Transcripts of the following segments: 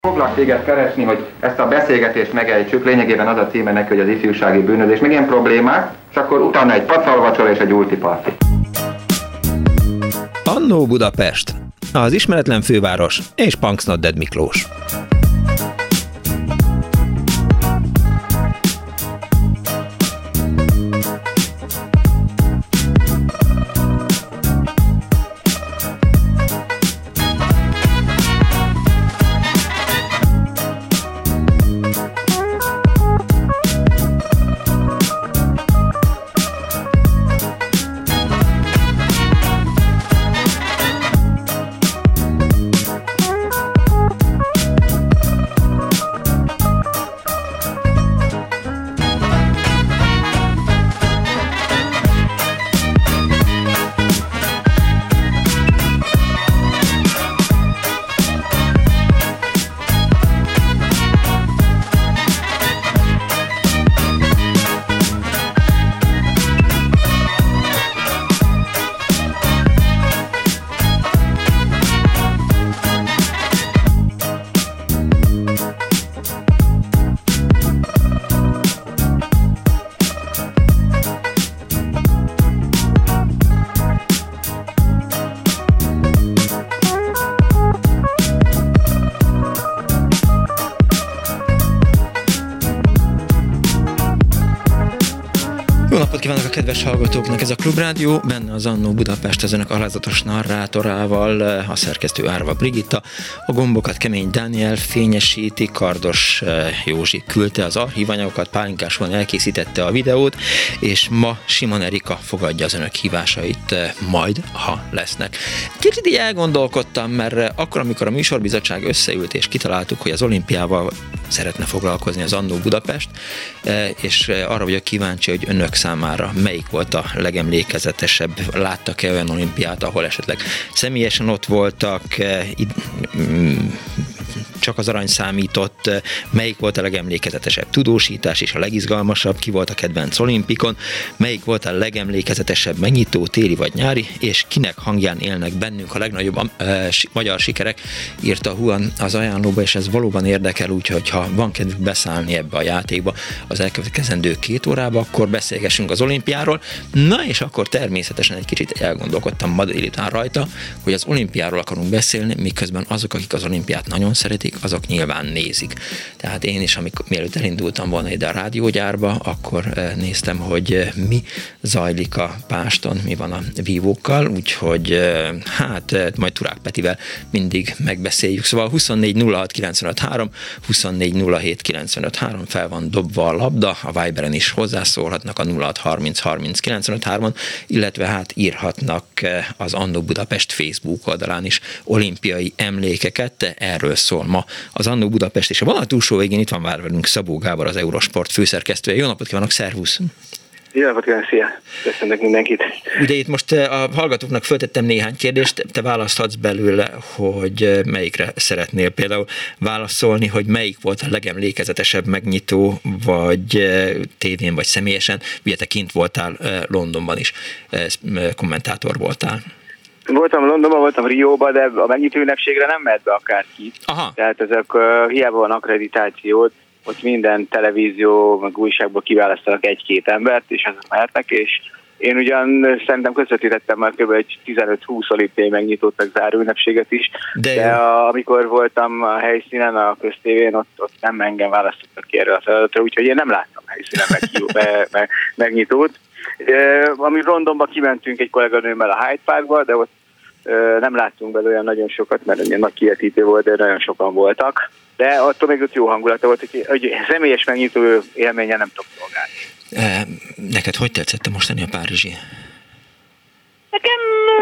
Foglak téged keresni, hogy ezt a beszélgetést megejtsük, lényegében az a címe neki, hogy az ifjúsági bűnözés, meg ilyen problémák, és akkor utána egy pacalvacsora és egy ultiparti. Annó Budapest, az ismeretlen főváros és Punksnodded Miklós. Jó napot kívánok a kedves hallgatóknak! Ez a Klubrádió, benne az Annó Budapest az önök alázatos narrátorával, a szerkesztő Árva Brigitta, a gombokat Kemény Dániel fényesíti, Kardos Józsi küldte az archívanyagokat, Pálinkás von elkészítette a videót, és ma Simon Erika fogadja az önök hívásait, majd, ha lesznek. Kicsit így elgondolkodtam, mert akkor, amikor a műsorbizottság összeült, és kitaláltuk, hogy az olimpiával szeretne foglalkozni az Annó Budapest, és arra vagyok kíváncsi, hogy önök számára melyik volt a legemlékezetesebb, láttak-e olyan olimpiát, ahol esetleg személyesen ott voltak, csak az arany számított, melyik volt a legemlékezetesebb tudósítás és a legizgalmasabb, ki volt a kedvenc olimpikon, melyik volt a legemlékezetesebb megnyitó, téli vagy nyári, és kinek hangján élnek bennünk a legnagyobb magyar sikerek, írta Huan az ajánlóba, és ez valóban érdekel, úgyhogy ha van kedvük beszállni ebbe a játékba az elkövetkezendő 2 órába, akkor beszélgessünk az olimpiáról. Na és akkor természetesen egy kicsit elgondolkodtam ma délután rajta, hogy az olimpiáról akarunk beszélni, miközben azok, akik az olimpiát nagyon szeretik, azok nyilván nézik. Tehát én is, mielőtt elindultam volna ide a rádiógyárba, akkor néztem, hogy mi zajlik a Páston, mi van a vívókkal, úgyhogy hát majd Turák Petivel mindig megbeszéljük. Szóval 24 06 95 3, 24 07 95 3 fel van dobva a labda, a Viberen is hozzászólhatnak a 06 30 30 95 3-on, illetve hát írhatnak az Annó Budapest Facebook oldalán is olimpiai emlékeket, erről szól ma az Annó Budapest, és a vonal túlsó végén itt van már velünk Szabó Gábor, az Eurosport főszerkesztője. Jó napot kívánok, szervusz! Jó napot kívánok, szia! Köszönök mindenkit! Ugye itt most a hallgatóknak föltettem néhány kérdést, te választhatsz belőle, hogy melyikre szeretnél például válaszolni, hogy melyik volt a legemlékezetesebb megnyitó, vagy tévén, vagy személyesen. Ugye te kint voltál Londonban is, kommentátor voltál. Voltam Londonban, voltam Rióban, de a megnyitó ünnepségre nem mehet be akárki. Aha. Tehát ezek hiába van akkreditációt, ott minden televízió, meg újságból kiválasztanak 1-2 embert, és azok mehetnek, és én ugyan szerintem közvetítettem már kb. 15-20 olimpiai megnyitót, meg záró ünnepséget is, de amikor voltam a helyszínen, a köztévén, ott nem engem választottak ki erre a feladatra, úgyhogy én nem láttam helyszínen megnyitót. Amíg Londonba kimentünk egy kolléganőmmel a Hyde Parkba, de ott nem láttunk belőle olyan nagyon sokat, mert egy nagy kivetítő volt, de nagyon sokan voltak. De attól még ott jó hangulata volt, hogy személyes megnyitó élménye nem tudok szolgálni. Neked hogy tetszett a mostani a párizsi? Nekem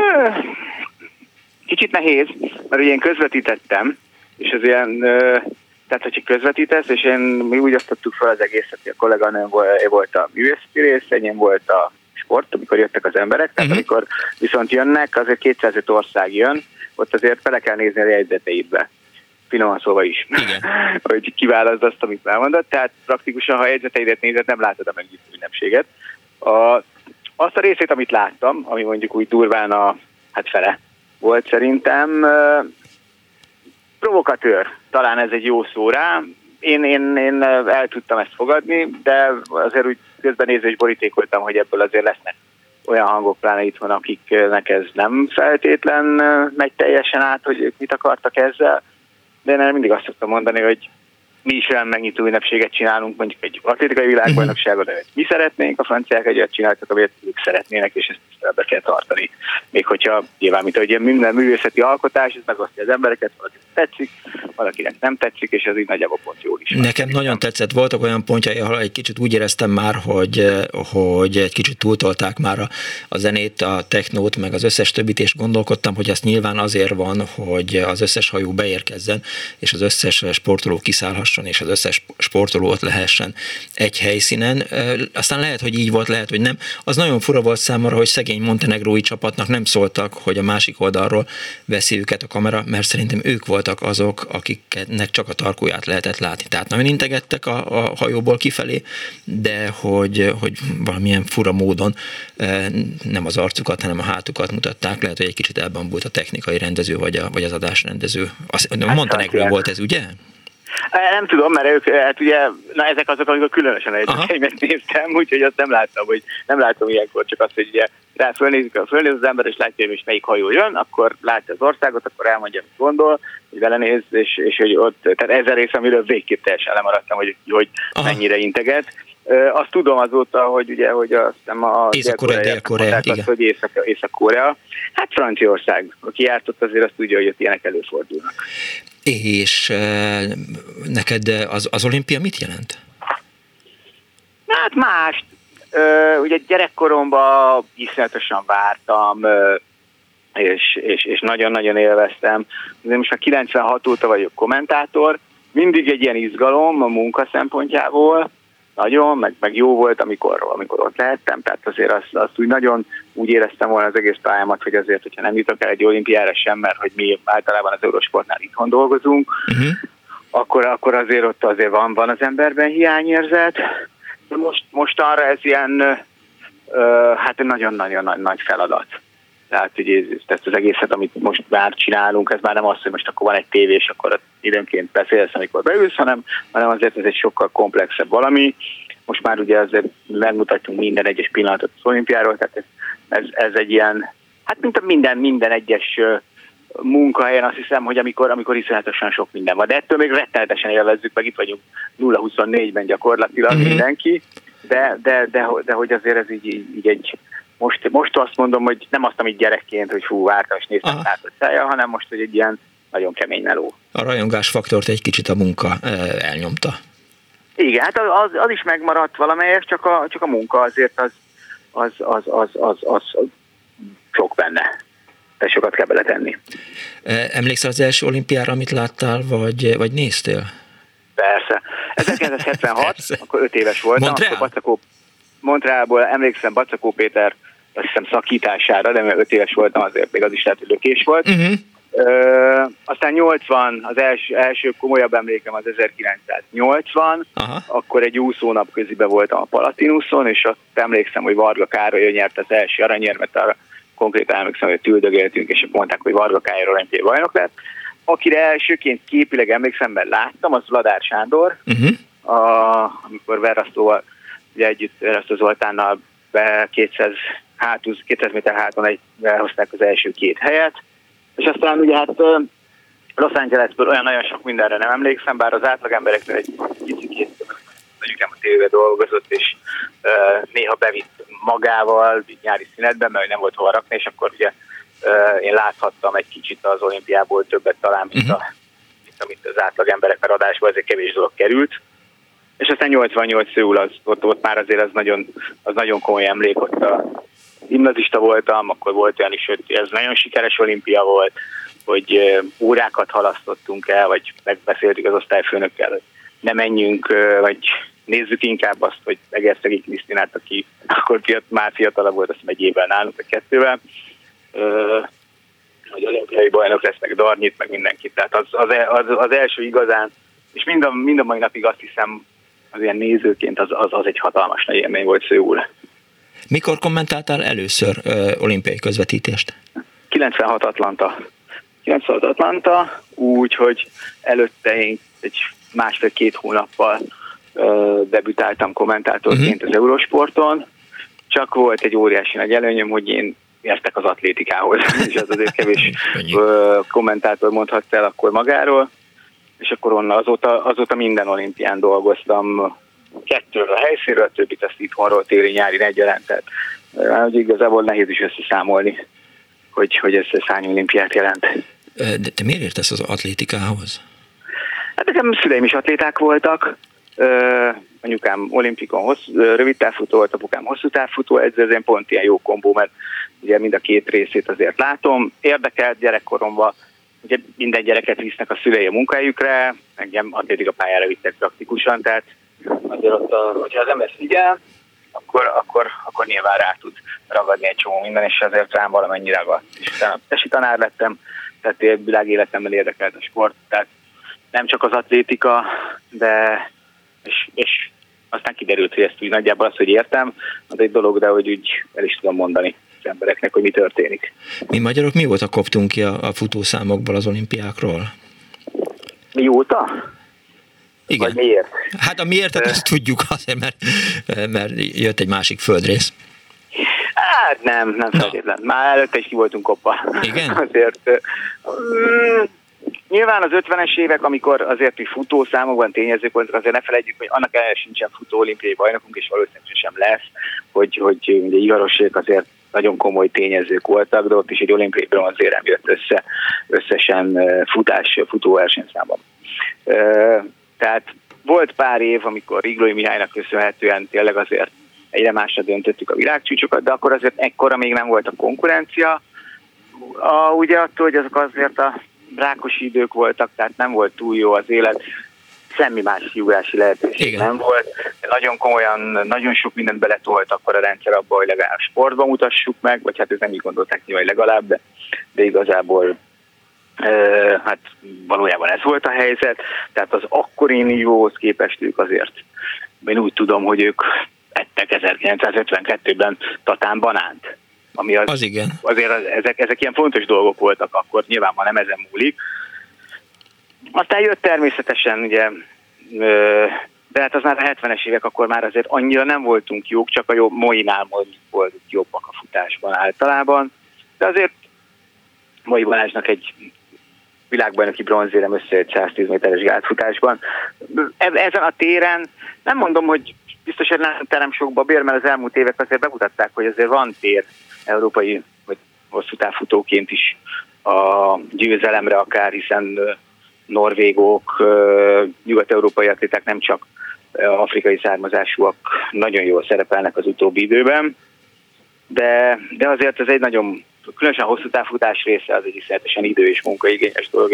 kicsit nehéz, mert ugye én közvetítettem, és az ilyen, tehát hogyha közvetítesz, és mi úgy osztottuk fel az egészet, hogy a kolléganőm volt a művészeti rész, enyém volt a sport, amikor jöttek az emberek, tehát amikor viszont jönnek, azért 205 ország jön, ott azért bele kell nézni a jegyzeteidbe. Finoman szóval is, hogy kiválaszd azt, amit elmondott, tehát praktikusan, ha a jegyzeteidet nézed, nem látod a megnyitó ünnepséget. Azt a részét, amit láttam, ami mondjuk úgy durván fele volt szerintem, Provokatőr, talán ez egy jó szó rá. Én el tudtam ezt fogadni, de azért úgy közben nézve is borítékoltam, hogy ebből azért lesznek olyan hangok pláne itt van, akiknek ez nem feltétlen megy teljesen át, hogy ők mit akartak ezzel. De én mindig azt szoktam mondani, hogy mi is olyan megnyitó ünnepséget csinálunk, mondjuk egy atlétikai világbajnokságot, de mi szeretnénk, a franciák egyet csináltak, amit ők szeretnének, és ezt be kell tartani. Még hogyha nyilván, mint ahogy minden művészeti alkotás, ez megosztja az embereket, valakinek tetszik, valakinek nem tetszik, és ez így nagyjából pont jól is van. Nekem nagyon tetszett, voltak olyan pontjai, ahol egy kicsit úgy éreztem már, hogy egy kicsit túltolták már a zenét, a technót, meg az összes többit, és gondolkodtam, hogy ez nyilván azért van, hogy az összes hajó beérkezzen, és az összes sportoló kiszállhasson, és az összes sportoló ott lehessen egy helyszínen. Aztán lehet, hogy így volt, lehet, hogy nem. Az nagyon fura volt számomra, hogy szegény montenegrói csapatnak nem szóltak, hogy a másik oldalról veszi őket a kamera, mert szerintem ők voltak azok, akiknek csak a tarkóját lehetett látni. Tehát nagyon integettek a hajóból kifelé, de hogy valamilyen fura módon nem az arcukat, hanem a hátukat mutatták. Lehet, hogy egy kicsit elbambult a technikai rendező, vagy az adásrendező. A montenegrói volt ez, ugye? Nem tudom, mert ők, hát ugye, ezek azok, amikor különösen egyébként néztem, úgyhogy azt nem látom ilyenkor, csak azt, hogy ugye fölnéz az ember, és látja, hogy melyik hajó jön, akkor látja az országot, akkor elmondja, mit gondol, hogy belenéz, és hogy ott, tehát ez a rész, amiről végképp teljesen lemaradtam, hogy mennyire integet. Azt tudom azóta, hogy ugye, hogy azt hiszem a Dél-Korea, igen. Hogy Észak-Korea, hát Franciaország, aki járt ott, azért azt tudja, hogy ott ilyenek előfordulnak. És neked az olimpia mit jelent? Hát mást. Ugye gyerekkoromban iszonyatosan vártam, és nagyon-nagyon élveztem. Azért most már 96 óta vagyok kommentátor, mindig egy ilyen izgalom a munka szempontjából, nagyon, meg jó volt, amikor ott lehettem, tehát azért azt úgy nagyon úgy éreztem volna az egész pályámat, hogy azért, hogyha nem jutok el egy olimpiára sem, mert hogy mi általában az Eurosportnál itthon dolgozunk, akkor azért ott azért van az emberben hiányérzet. De most arra ez ilyen, hát nagyon-nagyon nagy feladat. Tehát, hogy ezt az egészet, amit most már csinálunk, ez már nem az, hogy most akkor van egy tévé, és akkor időnként beszélsz, amikor beülsz, hanem azért ez egy sokkal komplexebb valami. Most már ugye azért megmutatjunk minden egyes pillanatot az olimpiáról, tehát ez egy ilyen, hát mint minden egyes munkahelyen, azt hiszem, hogy amikor iszonyatosan sok minden van. De ettől még rettenetesen élvezzük, meg itt vagyunk 0-24-ben gyakorlatilag mindenki, de hogy azért ez így egy... Most azt mondom, hogy nem azt, amit gyerekként, hogy vártam és néztem látott szájjal, hanem most, hogy egy ilyen nagyon kemény meló. A rajongásfaktort egy kicsit a munka elnyomta. Igen, hát az is megmaradt valamelyek, csak a munka azért az sok benne. Tehát sokat kell beletenni. Emlékszel az első olimpiára, amit láttál, vagy néztél? Persze. 1976, akkor 5 éves voltam. Montrealból emlékszem Bacakó Péter, azt hiszem szakítására, de mert 5 éves voltam, azért még az is lehet, hogy lökés volt. Aztán 80, az első komolyabb emlékem az 1980, akkor egy úszónap közibe voltam a Palatinuson, és azt emlékszem, hogy Varga Károly nyert az első aranyérmet, arra konkrétan emlékszem, hogy tüldögéltünk, és mondták, hogy Varga Károly olimpiai bajnok lett. Akire elsőként képileg emlékszem, mert láttam, az Vladár Sándor, amikor Verrasztóval ugye együtt Verrasztó Zoltánnal 200 méter háton elhozták az első 2 helyet, és aztán ugye hát Los Angelesből olyan nagyon sok mindenre nem emlékszem, bár az átlag embereknél egy kicsit mondjuk nem a tévében dolgozott, és néha bevitt magával nyári szünetben, mert nem volt hova rakni, és akkor ugye én láthattam egy kicsit az olimpiából többet talán, mint amit az átlag emberek, mert adásba azért kevés dolog került. És aztán 88 Szöul, ott már azért az nagyon komoly emlék, ott a gimnazista voltam, akkor volt olyan is, hogy ez nagyon sikeres olimpia volt, hogy órákat halasztottunk el, vagy megbeszéltük az osztályfőnökkel, hogy ne menjünk, vagy nézzük inkább azt, hogy Egerszegi Krisztinát, aki akkor már fiatalabb volt, azt hiszem egy évvel nálunk, vagy 2-vel, hogy olimpiai bajnok lesz, meg Darnyit, meg mindenkit. Tehát az első igazán, és mind a mai napig azt hiszem, az ilyen nézőként az egy hatalmas nagy élmény volt Szöul. Mikor kommentáltál először olimpiai közvetítést? 96 Atlanta. 2009 Atlanta, úgyhogy előtte én egy 1,5-2 hónappal debütáltam kommentátorként az Eurosporton, csak volt egy óriási nagy előnyöm, hogy én értek az atlétikához, és az azért kevés kommentátor mondhatta el akkor magáról, és akkor onnan azóta minden olimpián dolgoztam, 2 a helyszínről, a többit azt itthonról téli-nyári egyaránt, tehát igazából nehéz is összeszámolni, hogy ez hány olimpiát jelent. De te miért értesz az atlétikához? Hát nekem szüleim is atléták voltak, anyukám olimpikon rövid távfutó volt, apukám hosszú távfutó, ez azért pont ilyen jó kombó, mert ugye mind a 2 részét azért látom. Érdekelt gyerekkoromban, ugye minden gyereket visznek a szülei a munkahelyükre, engem atlétika pályára vittek praktikusan, tehát azért ott, hogyha az ember figyel, akkor nyilván rá tud ragadni egy csomó minden, és azért rám valamennyi ragadt. És utána tesi tanár lettem, tehát világéletemmel érdekelt a sport, tehát nem csak az atlétika, de és aztán kiderült, hogy ezt úgy nagyjából azt, hogy értem, az egy dolog, de hogy úgy el is tudom mondani az embereknek, hogy mi történik. Mi magyarok mióta koptunk ki a futószámokból az olimpiákról? Mióta? Igen. Vagy miért? Hát a miértet azt tudjuk azért, mert jött egy másik földrész. Hát nem feltétlen. Már előtte is ki voltunk kopva. Igen? Azért nyilván az 50-es évek, amikor azért, hogy futószámokban tényezők voltak, azért ne felejtjük, hogy annak ellenére sincsen futó olimpiai bajnokunk, és valószínűleg sem lesz, hogy ugye Ivarosék azért nagyon komoly tényezők voltak, de ott is egy olimpiai bronzérem jött összesen futóversenyszámban. Tehát volt pár év, amikor Riglói Mihálynak köszönhetően tényleg azért egyre másra döntöttük a világcsúcsokat, de akkor azért ekkora még nem volt a konkurencia. Ugye attól, hogy azok azért a rákosi idők voltak, tehát nem volt túl jó az élet, semmi más kiugrási lehetőség nem volt. De nagyon komolyan, nagyon sok mindent beletolt akkor a rendszer abba, hogy legalább sportban mutassuk meg, vagy hát ők nem így gondolták nyilván legalább, de igazából hát valójában ez volt a helyzet. Tehát az akkori nívóhoz képest ők azért, én úgy tudom, hogy ők ettek 1952-ben Tatán banánt. Ami az igen. Azért ezek ilyen fontos dolgok voltak akkor, nyilván ma nem ezen múlik. Aztán jött természetesen, ugye, de hát az már a 70-es évek, akkor már azért annyira nem voltunk jók, csak a Moinál voltunk jobbak a futásban általában. De azért Moi Balázsnak egy világbajnoki bronzérem összejött 110 méteres gátfutásban. Ezen a téren nem mondom, hogy biztos, hogy nem terem sok babér, mert az elmúlt évek azért bemutatták, hogy azért van tér európai vagy hosszú távfutóként is a győzelemre akár, hiszen norvégok, nyugat-európai atléták, nem csak afrikai származásúak nagyon jól szerepelnek az utóbbi időben, de azért ez egy nagyon, különösen hosszú távfutás része az egy iszonyatosan idő és munkaigényes dolog,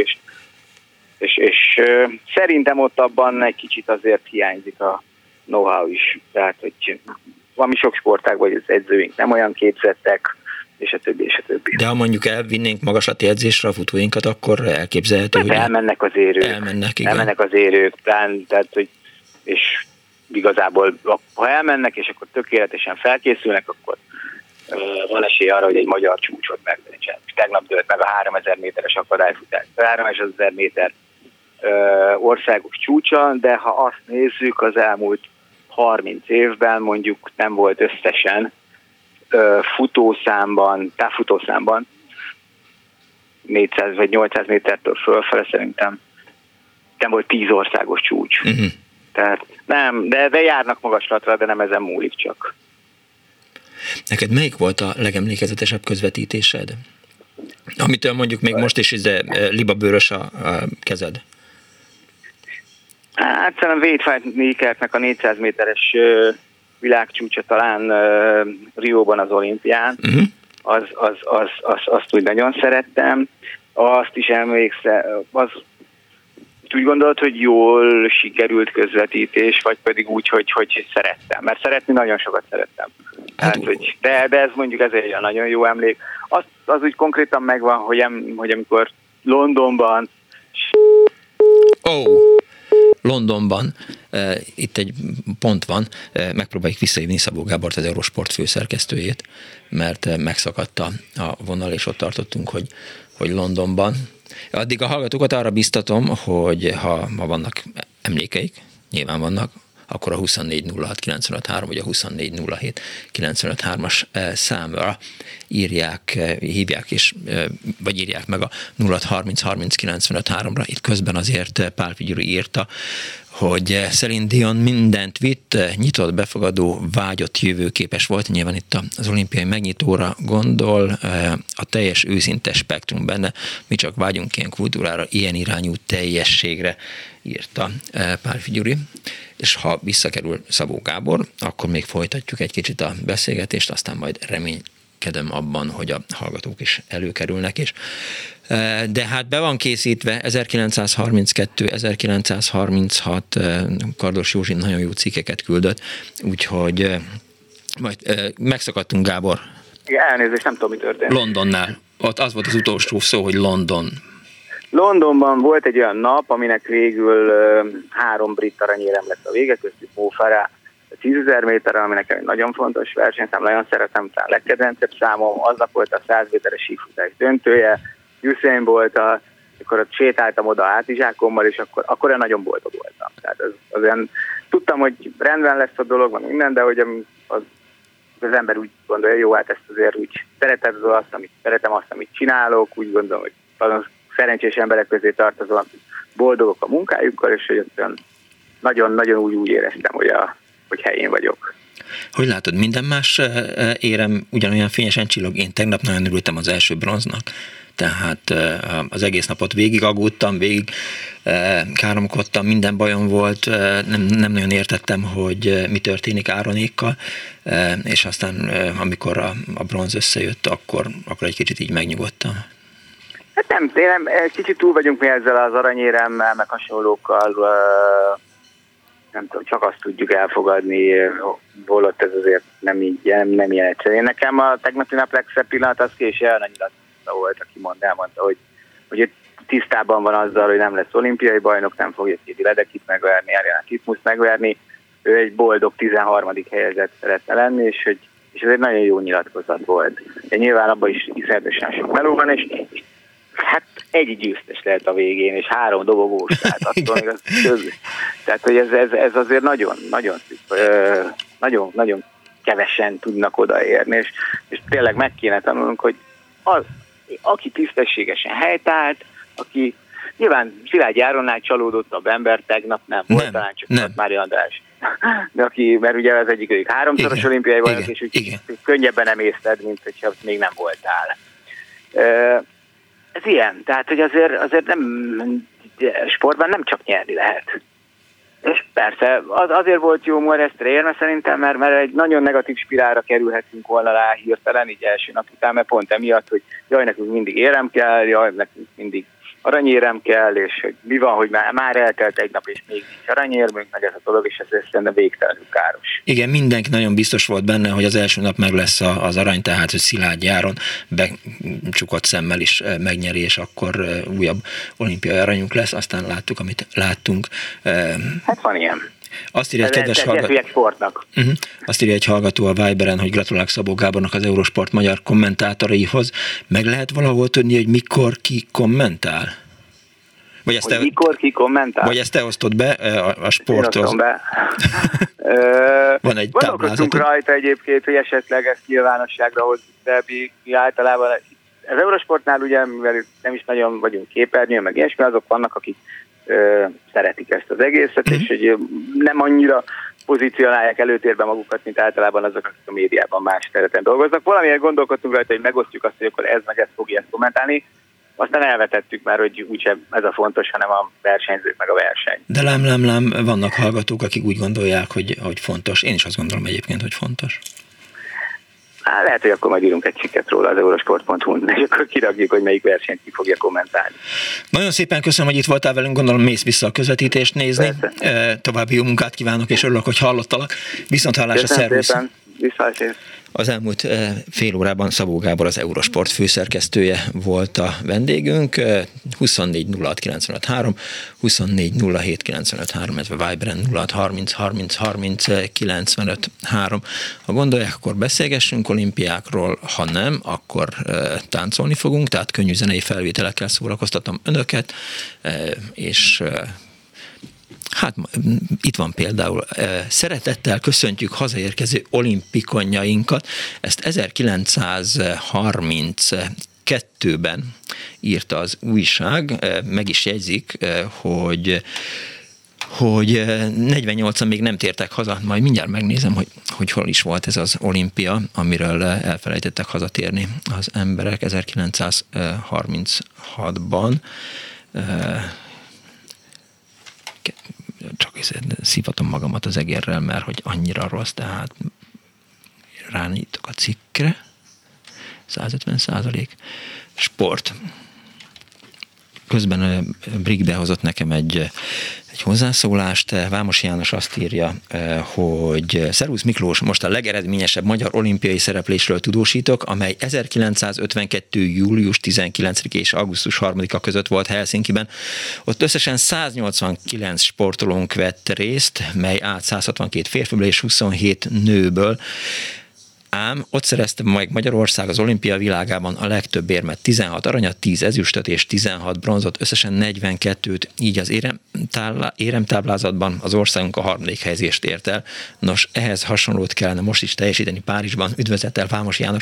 és szerintem ott abban egy kicsit azért hiányzik a know-how is, tehát hogy valami sok sportágban, hogy az edzőink nem olyan képzettek, és a többi, és a többi. De ha mondjuk elvinnénk magaslati edzésre a futóinkat, akkor elképzelhető, hogy... Elmennek az érők. Elmennek az érők, tehát, hogy, és igazából, ha elmennek, és akkor tökéletesen felkészülnek, akkor van esély arra, hogy egy magyar csúcsot megdöntsen. Tegnap dőlt meg a 3000 méteres akadályfutás. 3000 méter országos csúcsa, de ha azt nézzük, az elmúlt 30 évben mondjuk nem volt összesen távfutószámban 400 vagy 800 métertől fölfele szerintem nem volt 10 országos csúcs. Uh-huh. Tehát nem, de járnak magaslatra, de nem ezen múlik csak. Neked melyik volt a legemlékezetesebb közvetítésed? Amitől mondjuk még most is libabőrös a kezed. Hát szerintem Wade Van Niekertnek a 400 méteres világcsúcsa talán Rióban az olimpián. Uh-huh. Azt úgy nagyon szerettem. Azt is emlékszem, úgy gondolod, hogy jól sikerült közvetítés, vagy pedig úgy, hogy szerettem. Mert szeretni nagyon sokat szerettem. Hát, de ez mondjuk ez egy nagyon jó emlék. Az úgy konkrétan megvan, hogy amikor Londonban... Londonban, itt egy pont van, megpróbáljuk visszahívni Szabó Gábort, az Eurosport főszerkesztőjét, mert megszakadt a vonal, és ott tartottunk, hogy Londonban Addig a hallgatókat arra biztatom, hogy ha vannak emlékeik, nyilván vannak, akkor a 24.06.953 vagy a 24.07.953-as számra hívják és vagy írják meg a 063030.953-ra. Itt közben azért Pál Figyuri írta, hogy Celine Dion mindent vitt, nyitott, befogadó, vágyott, jövőképes volt. Nyilván itt az olimpiai megnyitóra gondol, a teljes őszinte spektrum benne. Mi csak vágyunk ilyen kultúrára, ilyen irányú teljességre, írta Pál Figyuri. És ha visszakerül Szabó Gábor, akkor még folytatjuk egy kicsit a beszélgetést, aztán majd reménykedem abban, hogy a hallgatók is előkerülnek is. De hát be van készítve 1932-1936 Kardos Józsi nagyon jó cikkeket küldött, úgyhogy majd megszakadtunk, Gábor. Igen, elnézést, nem tudom, mi történt. Londonnál. Ott az volt az utolsó szó, hogy London. Londonban volt egy olyan nap, aminek végül 3 brit aranyérem lett a vége, köztük Mo Farah 10.000 méterre, ami nekem egy nagyon fontos versenyszám, nagyon szeretem, talán legkedvencebb számom, aznap volt a 100 méteres sífutás döntője, Usain Bolt, akkor ott sétáltam oda hátizsákommal, és akkor én nagyon boldog voltam. Tehát az olyan, tudtam, hogy rendben lesz a dolog, van minden, de hogy az ember úgy gondolja, jó, hát ezt azért úgy szeretem azt, amit csinálok, úgy gondolom, hogy azon szerencsés emberek közé tartozom, boldogok a munkájukkal, és hogy nagyon-nagyon úgy éreztem, hogy helyén vagyok. Hogy látod, minden más érem ugyanolyan fényesen csillog? Én tegnap nagyon örültem az első bronznak, tehát az egész napot végig aggódtam, végig káromkodtam, minden bajom volt, nem nagyon értettem, hogy mi történik Áronékkal, és aztán amikor a bronz összejött, akkor egy kicsit így megnyugodtam. Hát nem, kicsit túl vagyunk mi ezzel az aranyéremmel, meg hasonlókkal, nem tudom, csak azt tudjuk elfogadni, holott ez azért nem ilyen egyszerű. Nekem a tegnapi nap legszebb pillanat az Késő Anna volt, aki elmondta, hogy tisztában van azzal, hogy nem lesz olimpiai bajnok, nem fogja Kédi Ledekit megverni, Ariana Kitmus megverni, ő egy boldog 13. helyezett szeretne lenni, és ez egy nagyon jó nyilatkozat volt. De nyilván abban is iszonyatosan sok meló van, és hát egy győztes lehet a végén, és 3 dobogós, tehát hogy ez azért nagyon kevesen tudnak odaérni, és tényleg meg kéne tanulnunk, hogy aki tisztességesen helytált, aki nyilván Szilágyi Áronnál csalódottabb ember tegnap nem volt, talán csak Mária András. De mert ugye az egyik ők 3-szoros olimpiai bajnok, és úgy könnyebben emészted, mint hogyha még nem voltál. Ez ilyen, tehát hogy azért nem, sportban nem csak nyerni lehet. És persze, azért volt jó Morestre érme szerintem, mert egy nagyon negatív spirálra kerülhetünk volna rá hirtelen, így első nap után, mert pont emiatt, hogy jaj, nekünk mindig érem kell, jaj, nekünk mindig aranyérem kell, és hogy mi van, hogy már eltelt egy nap, és még nincs aranyérmünk, meg ez a dolog, és ez szerintem végtelenül káros. Igen, mindenki nagyon biztos volt benne, hogy az első nap meg lesz az arany, tehát hogy Szilágyi Áron becsukott szemmel is megnyeri, és akkor újabb olimpiai aranyunk lesz, aztán láttuk, amit láttunk. Hát van ilyen. Azt írja egy kedves hallgató. Azt írja egy hallgató a Viberen, hogy gratulálok Szabó Gábornak az Eurosport magyar kommentátoraihoz. Meg lehet valahol tudni, hogy mikor ki kommentál? Mikor ki kommentál? Vagy ezt te osztod be a sporthoz? Én be. Van egy táblázat. Rajta egyébként, hogy esetleg ezt nyilvánosságra hozzuk, de mi általában az Eurosportnál ugye, mivel nem is nagyon vagyunk képernyőn, meg ilyesmi, azok vannak, akik szeretik ezt az egészet, és hogy nem annyira pozícionálják előtérbe magukat, mint általában azok, akik a médiában más területen dolgoznak. Valamilyen gondolkodtunk rajta, hogy megosztjuk azt, hogy akkor ez meg ezt fogja ezt kommentálni, aztán elvetettük már, hogy úgysem ez a fontos, hanem a versenyzők meg a verseny. De lám, vannak hallgatók, akik úgy gondolják, hogy fontos. Én is azt gondolom egyébként, hogy fontos. Lehet, hogy akkor majd írunk egy cikket róla az eurosport.hu-n, és akkor kirakjuk, hogy melyik versenyt ki fogja kommentálni. Nagyon szépen köszönöm, hogy itt voltál velünk, gondolom mész vissza a közvetítést nézni. További jó munkát kívánok, és örülök, hogy hallottalak. Viszonthallásra, szervusz! Viszlát. Az elmúlt fél órában Szabó Gábor, az Eurosport főszerkesztője volt a vendégünk. 24 06 95 3, 24 07 95 3, ez a Viberen 06 30 30 30 95 3. Ha gondolják, akkor beszélgessünk olimpiákról, ha nem, akkor táncolni fogunk, tehát könnyű zenei felvételekkel szórakoztatom önöket, és hát itt van például, szeretettel köszöntjük hazaérkező olimpikonjainkat. Ezt 1932-ben írta az újság, meg is jegyzik, hogy 48-an még nem tértek haza, majd mindjárt megnézem, hogy hol is volt ez az olimpia, amiről elfelejtettek hazatérni az emberek 1936-ban. Csak szívatom magamat az egérrel, mert hogy annyira rossz, tehát rányítok a cikkre. 150%. Sport. Közben Brig behozott nekem egy hozzászólást. Vámos János azt írja, hogy Szervusz Miklós, most a legeredményesebb magyar olimpiai szereplésről tudósítok, amely 1952. július 19 és augusztus 3-a között volt Helsinkiben. Ott összesen 189 sportolónk vett részt, mely át 162 férfiből és 27 nőből. Ám ott szerezte meg Magyarország az olimpia világában a legtöbb érmet, 16 aranyat, 10 ezüstöt és 16 bronzot, összesen 42-t, így az éremtáblázatban az országunk a 3. helyezést ért el. Nos, ehhez hasonlót kellene most is teljesíteni Párizsban. Üdvözlettel, Vámos János.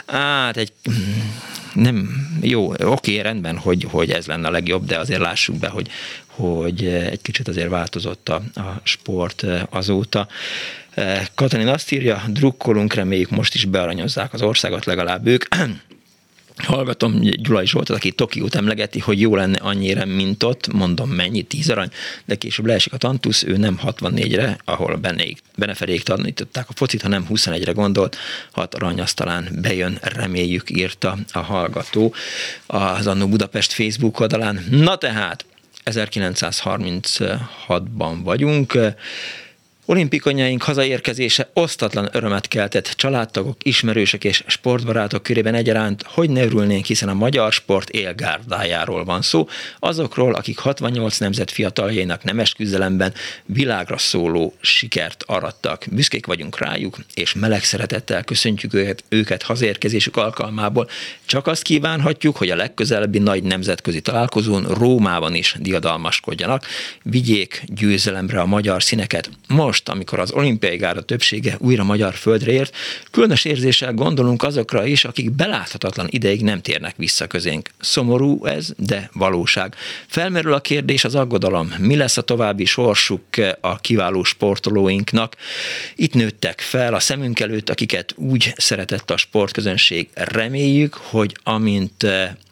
Nem, jó, oké, rendben, hogy ez lenne a legjobb, de azért lássuk be, hogy egy kicsit azért változott a sport azóta. Katalin azt írja, drukkolunk, reméljük most is bearanyozzák az országot, legalább ők. Hallgatom Gyulai Zsoltot, aki Tokiót emlegeti, hogy jó lenne annyira, mint ott, mondom mennyi, 10 arany, de később leesik a tantusz, ő nem 64-re, ahol Beneferék tanították a focit, hanem 21-re gondolt, 6 arany, az talán bejön, reméljük, írta a hallgató az Annó Budapest Facebook oldalán. Na tehát, 1936-ban vagyunk, olimpikonyaink hazaérkezése osztatlan örömet keltett családtagok, ismerősök és sportbarátok körében egyaránt, hogy ne örülnénk, hiszen a magyar sport élgárdájáról van szó, azokról, akik 68 nemzet fiataljainak nemes küzdelemben világra szóló sikert arattak. Büszkék vagyunk rájuk, és meleg szeretettel köszöntjük őket hazaérkezésük alkalmából. Csak azt kívánhatjuk, hogy a legközelebbi nagy nemzetközi találkozón Rómában is diadalmaskodjanak, vigyék győzelemre a magyar színeket. Most, amikor az olimpiai gárda többsége újra magyar földre ért, különös érzéssel gondolunk azokra is, akik beláthatatlan ideig nem térnek vissza közénk. Szomorú ez, de valóság. Felmerül a kérdés, az aggodalom, mi lesz a további sorsuk a kiváló sportolóinknak. Itt nőttek fel a szemünk előtt, akiket úgy szeretett a sportközönség. Reméljük, hogy amint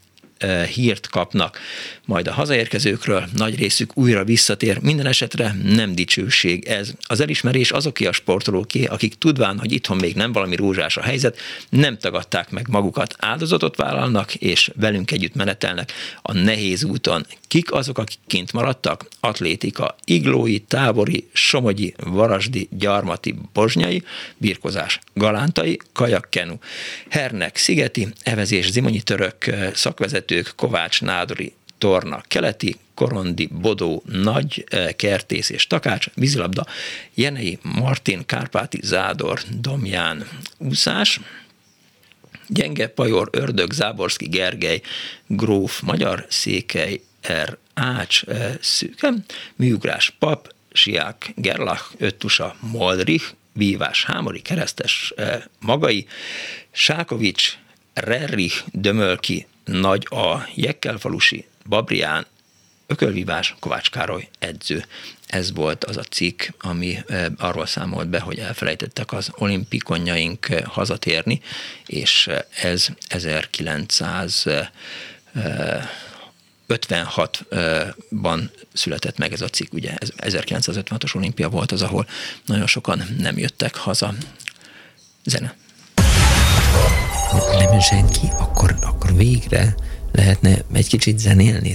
hírt kapnak majd a hazaérkezőkről, nagy részük újra visszatér. Minden esetre nem dicsőség ez. Az elismerés azoké a sportolóké, akik tudván, hogy itthon még nem valami rózsás a helyzet, nem tagadták meg magukat, áldozatot vállalnak, és velünk együtt menetelnek a nehéz úton. Kik azok, akik kint maradtak? Atlétika, iglói, tábori, somogyi, varasdi, gyarmati, bozsnyai, birkozás, galántai, kajakkenu, hernek, szigeti, evezés, zimonyi török, szakvezetők, Kovács, nádori, torna, keleti, korondi, bodó, nagy, kertész és takács, vízilabda, jenei, martin, kárpáti, zádor, domján, úszás, gyenge, pajor, ördög, záborszki, Gergely, gróf, magyar, székely, ács, szűke, műugrás, pap, siák, gerlach, öttusa, moldrich, vívás, hámori, keresztes, magai, Sákovics, Rerrich, Dömölki, Nagy A, Jekkelfalusi, Babrián, Ökölvívás, Kovács Károly edző. Ez volt az a cikk, ami arról számolt be, hogy elfelejtettek az olimpikonjaink hazatérni, és ez 1956-ban született meg ez a cikk, ugye 1956-os olimpia volt az, ahol nagyon sokan nem jöttek haza. Zene. Nem senki, akkor végre lehetne egy kicsit zenélni.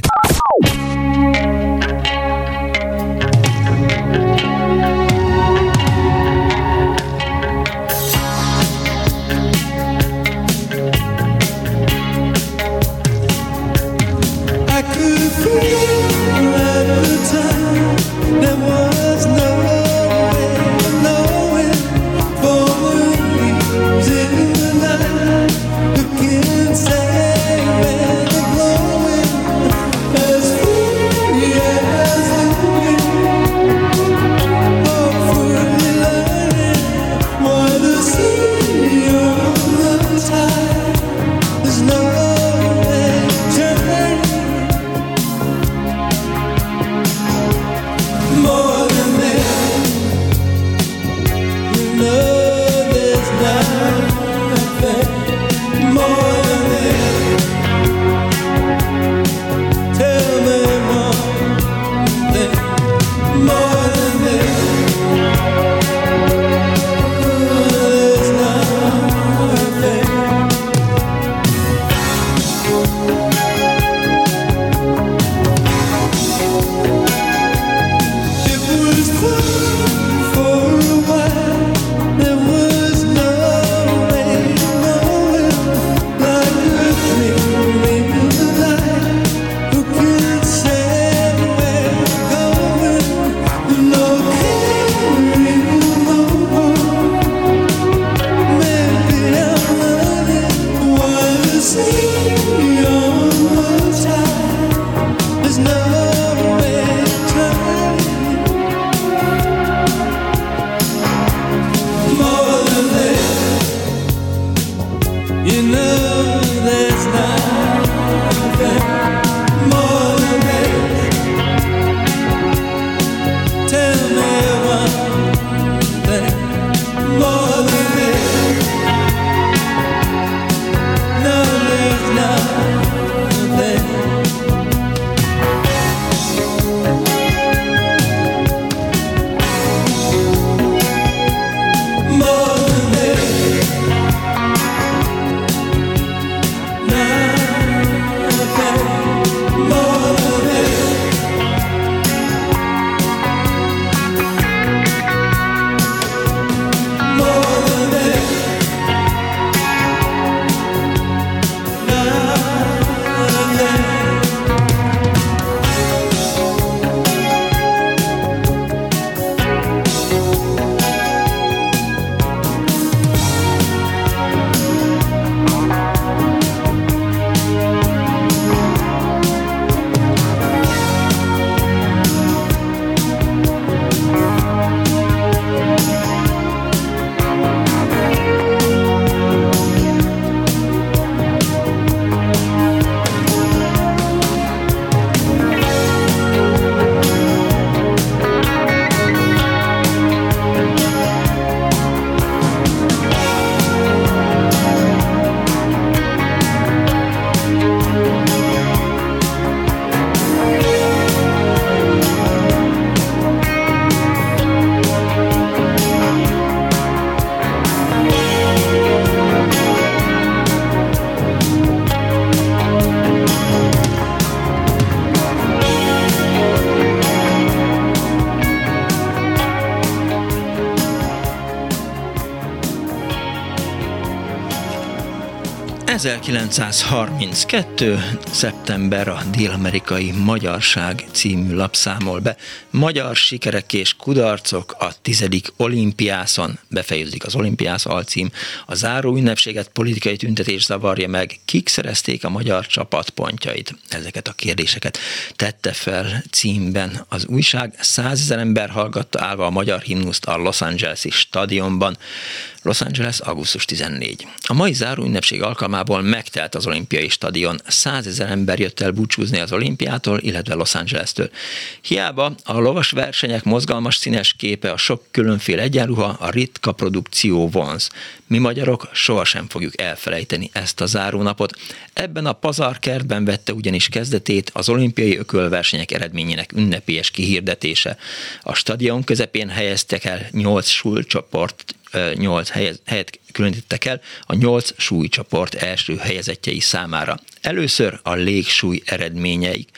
1932. szeptember, a Dél-amerikai Magyarság című lap számol be. Magyar sikerek és kudarcok a 10. olimpiászon. Befejeződik az olimpiász alcím. A záró ünnepséget politikai tüntetés zavarja meg. Kik szerezték a magyar csapat pontjait? Ezeket a kérdéseket tette fel címben az újság. 100 000 ember hallgatta állva a magyar himnuszt a Los Angeles-i stadionban. Los Angeles, augusztus 14. A mai záró ünnepség alkalmából megtelt az olimpiai stadion. 100 000 ember jött el búcsúzni az olimpiától, illetve Los Angeles-től. Hiába a lovas versenyek mozgalmas színes képe, a sok különféle egyenruha, a ritka produkció vonz. Mi magyarok sohasem fogjuk elfelejteni ezt a zárónapot. Ebben a pazarkertben vette ugyanis kezdetét az olimpiai ökölversenyek eredményének ünnepélyes kihirdetése. A stadion közepén helyeztek el 8 súlycsoport, 8 helyet különítettek el a 8 súlycsoport első helyezettjei számára. Először a légsúly eredményeik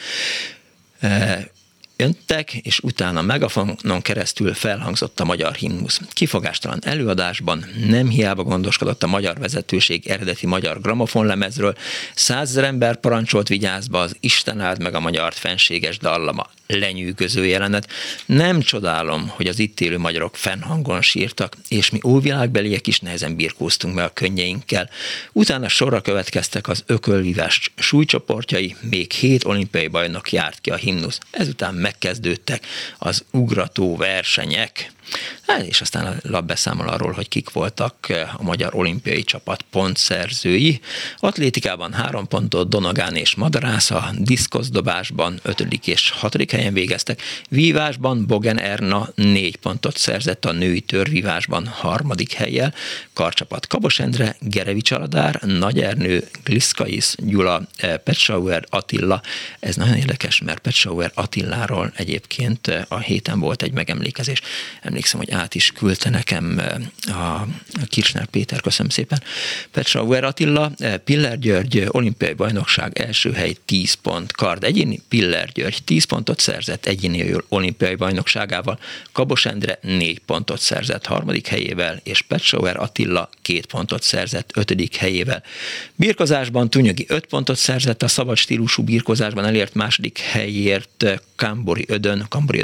jöntek, és utána megafonon keresztül felhangzott a magyar himnusz. Kifogástalan előadásban nem hiába gondoskodott a magyar vezetőség eredeti magyar gramofonlemezről, 100 000 ember parancsolt vigyázba, az Isten áld meg a magyart fenséges dallama. Lenyűgöző jelenet. Nem csodálom, hogy az itt élő magyarok fennhangon sírtak, és mi óvilágbeliek is nehezen birkóztunk be a könnyeinkkel. Utána sorra következtek az ökölvívás súlycsoportjai, még 7 olimpiai bajnok járt ki a himnusz. Ezután megkezdődtek az ugrató versenyek. És aztán a lap beszámol arról, hogy kik voltak a magyar olimpiai csapat pontszerzői. Atlétikában 3 pontot Donogán és Madarász, a diszkoszdobásban 5. és 6. helyen végeztek, vívásban Bogen Erna 4 pontot szerzett, a női törvívásban 3. hellyel, karcsapat Kabos Endre, Gerevics Aladár, Nagy Ernő, Gliszkais Gyula, Petschauer Attila. Ez nagyon érdekes, mert Petschauer Attiláról egyébként a héten volt egy megemlékezés. Emlékszem, hogy át is küldte nekem a Kirchner Péter, köszönöm szépen. Petschauer Attila, Piller György, olimpiai bajnokság első hely 10 pont, kard egyéni, Piller György 10 pontot szerzett egyéni olimpiai bajnokságával, Kabos Endre 4 pontot szerzett 3. helyével, és Petschauer Attila 2 pontot szerzett 5. helyével. Birkozásban Tunyögi 5 pontot szerzett, a szabad stílusú birkozásban elért 2. helyért Kambori Ödön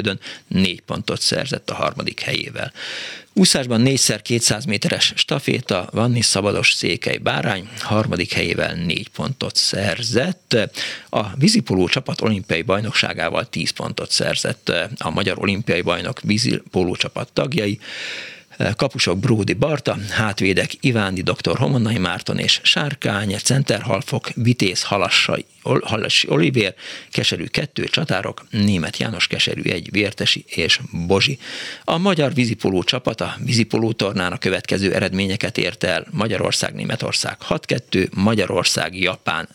4 pontot szerzett a 3. helyével. Úszásban 4x200 méteres staféta, Vanni Szabados Székely Bárány 3. helyével 4 pontot szerzett. A vízipóló csapat olimpiai bajnokságával 10 pontot szerzett a magyar olimpiai bajnok vízipóló csapat tagjai. Kapusok Bródi Barta, hátvédek Ivándi Dr. Homonnai Márton és Sárkány, centerhalfok Vitéz Halasi Olivér, Keserű 2 csatárok, Németh János Keserű 1, Vértesi és Bozsi. A magyar vízipóló csapat a vízipóló tornán a következő eredményeket ért el: Magyarország Németország 6-2, Magyarország Japán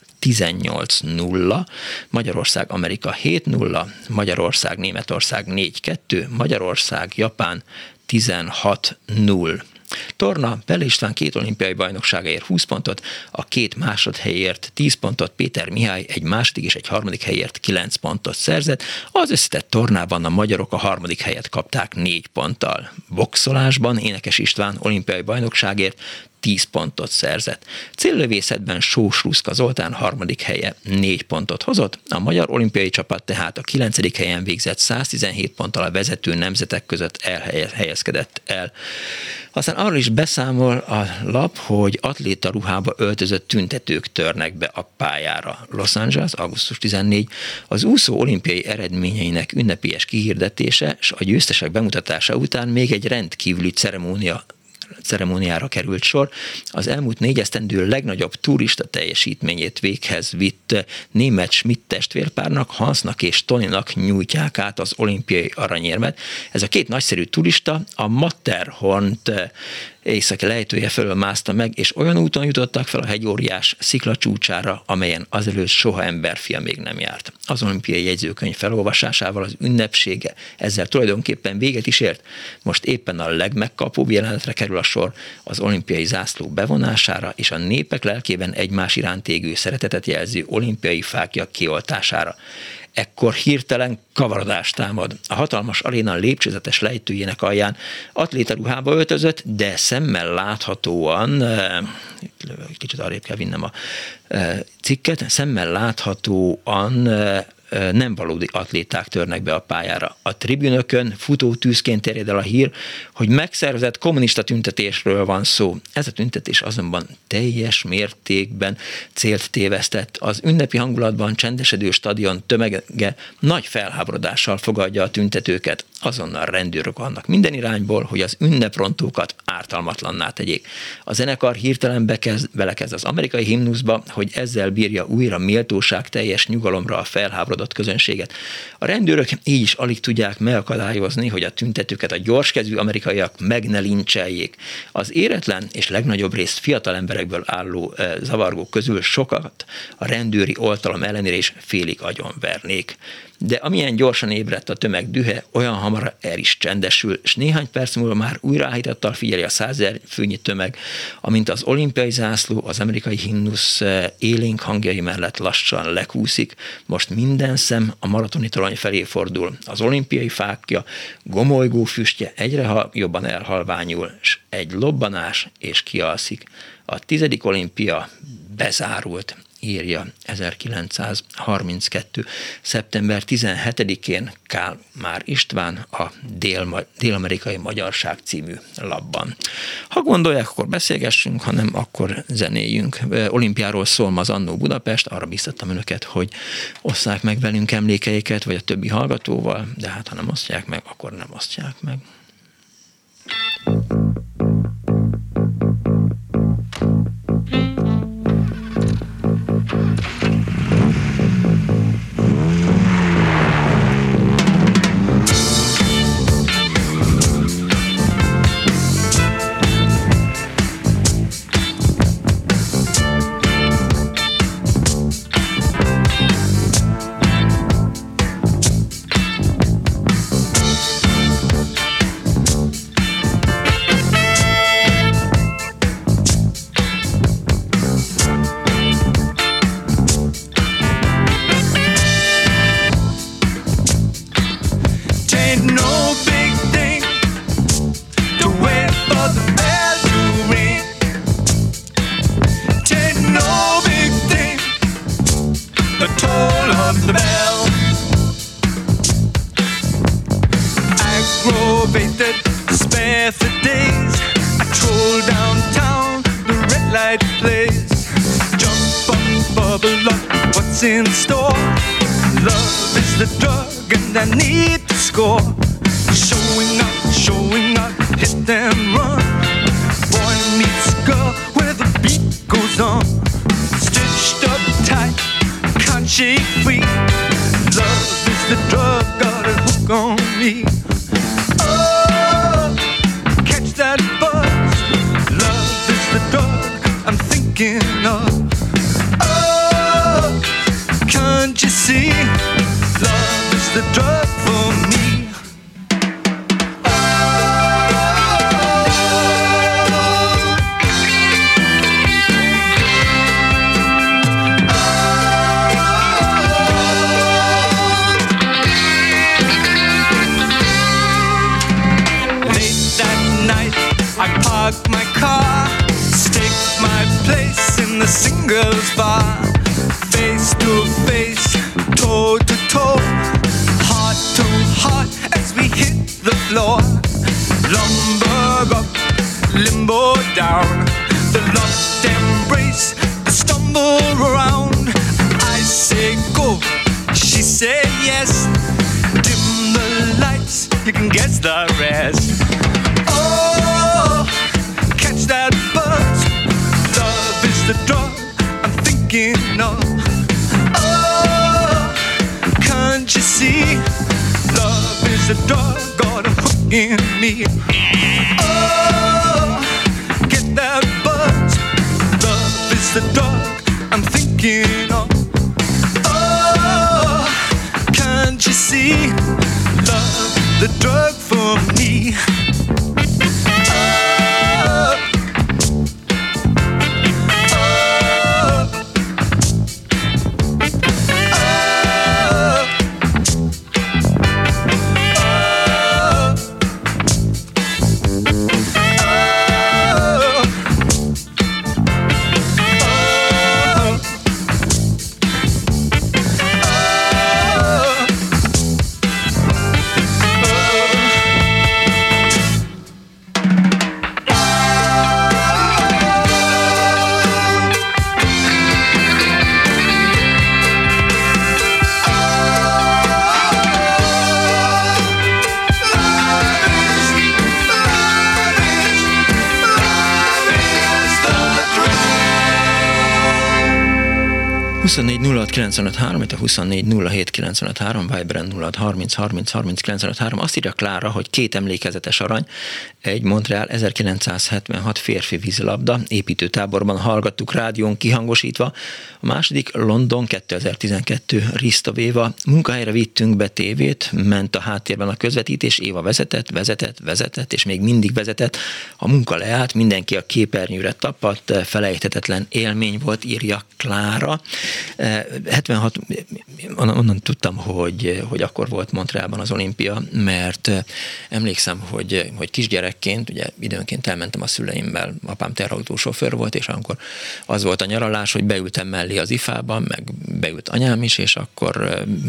18-0, Magyarország Amerika 7-0, Magyarország Németország 4-2, Magyarország Japán 16-0. Torna, Pelle István 2 olimpiai bajnokságáért 20 pontot, a 2 másodhelyért 10 pontot, Péter Mihály egy 2. és egy 3. helyért 9 pontot szerzett, az összetett tornában a magyarok a 3. helyet kapták 4 ponttal. Boxolásban Énekes István olimpiai bajnokságért 10 pontot szerzett. Céllövészetben Sós Ruszka Zoltán 3. helye 4 pontot hozott, a magyar olimpiai csapat tehát a 9. helyen végzett 117 ponttal a vezető nemzetek között helyezkedett el. Aztán arról is beszámol a lap, hogy atléta ruhába öltözött tüntetők törnek be a pályára. Los Angeles, augusztus 14. Az úszó olimpiai eredményeinek ünnepélyes kihirdetése és a győztesek bemutatása után még egy rendkívüli ceremóniára került sor. Az elmúlt 4 esztendő legnagyobb turista teljesítményét véghez vitt német Schmidt testvérpárnak, Hansnak és Toninak nyújtják át az olimpiai aranyérmet. Ez a 2 nagyszerű turista a Matterhornt északi lejtője fölül mászta meg, és olyan úton jutottak fel a hegyóriás sziklacsúcsára, amelyen azelőtt soha emberfia még nem járt. Az olimpiai jegyzőkönyv felolvasásával az ünnepsége ezzel tulajdonképpen véget is ért. Most éppen a legmegkapóbb jelenetre kerül a sor, az olimpiai zászló bevonására és a népek lelkében egymás iránt égő szeretetet jelző olimpiai fáklyák kioltására. Ekkor hirtelen kavarodást támad. A hatalmas aréna lépcsőzetes lejtőjének alján atlétaruhába öltözött, de szemmel láthatóan, kicsit arrébb kell vinnem a cikket, szemmel láthatóan nem valódi atléták törnek be a pályára. A tribünökön futótűzként terjed el a hír, hogy megszervezett kommunista tüntetésről van szó. Ez a tüntetés azonban teljes mértékben célt tévesztett. Az ünnepi hangulatban csendesedő stadion tömege nagy felháborodással fogadja a tüntetőket. Azonnal rendőrök vannak minden irányból, hogy az ünneprontókat ártalmatlanná tegyék. A zenekar hirtelen belekezd az amerikai himnuszba, hogy ezzel bírja újra méltóság teljes nyugalomra a felháborodott közönséget. A rendőrök így is alig tudják megakadályozni, hogy a tüntetőket a gyorskezű amerikaiak meg ne lincseljék. Az éretlen és legnagyobb részt fiatal emberekből álló zavargók közül sokat a rendőri oltalom ellenére is félig agyonvernék. De amilyen gyorsan ébredt a tömeg dühe, olyan hamar el is csendesül, és néhány perc múlva már újraállítottal figyeli a 100 000 főnyi tömeg, amint az olimpiai zászló az amerikai himnusz élénk hangjai mellett lassan lekúszik. Most minden szem a maratoni torony felé fordul. Az olimpiai fákja gomolygó füstje egyre jobban elhalványul, és egy lobbanás és kialszik. A 10. olimpia bezárult, írja 1932. szeptember 17-én Kálmár István a Dél-amerikai magyarság című lapban. Ha gondolják, akkor beszélgessünk, ha nem, akkor zenéljünk. Olimpiáról szól ma az Annó Budapest, arra biztattam önöket, hogy osszák meg velünk emlékeiket, vagy a többi hallgatóval, de hát ha nem osztják meg, akkor nem osztják meg. In store, love is the drug and I need to score. Showing up, hit and run. Boy meets girl where the beat goes on. Stitched up tight, can't shake free. Love is the drug, got a hook on me. Oh, catch that buzz. Love is the drug I'm thinking of. Can't you see? Love is the drug for me. Late that night, I park my car, stake my place in the singles bar. Face to face, toe to toe, heart to heart as we hit the floor. Lumber up, limbo down, the locked embrace, the stumble around. I say go, she say yes. Dim the lights, you can guess the rest. Oh, catch that buzz. Love is the drug I'm thinking of. Can't you see? Love is a drug, got a hook in me. Oh, get that buzz. Love is the drug I'm thinking of. Oh, can't you see? Love, the drug for me. 24 06 953, itt a 24 07 953, Viberen 06 30 30 30 953. Azt írja Klára, hogy 2 emlékezetes arany, egy Montreal 1976 férfi vízilabda, építőtáborban hallgattuk rádión kihangosítva, a második London 2012 Risto Véva, munkahelyre vittünk be tévét, ment a háttérben a közvetítés, Éva vezetett, és még mindig vezetett, a munka leállt, mindenki a képernyőre tapadt, felejthetetlen élmény volt, írja Klára. 76, onnan tudtam, hogy akkor volt Montrealban az olimpia, mert emlékszem, hogy kisgyerekként, ugye időnként elmentem a szüleimmel, apám teherautósofőr volt, és akkor az volt a nyaralás, hogy beültem mellé az IFA-ba, meg beült anyám is, és akkor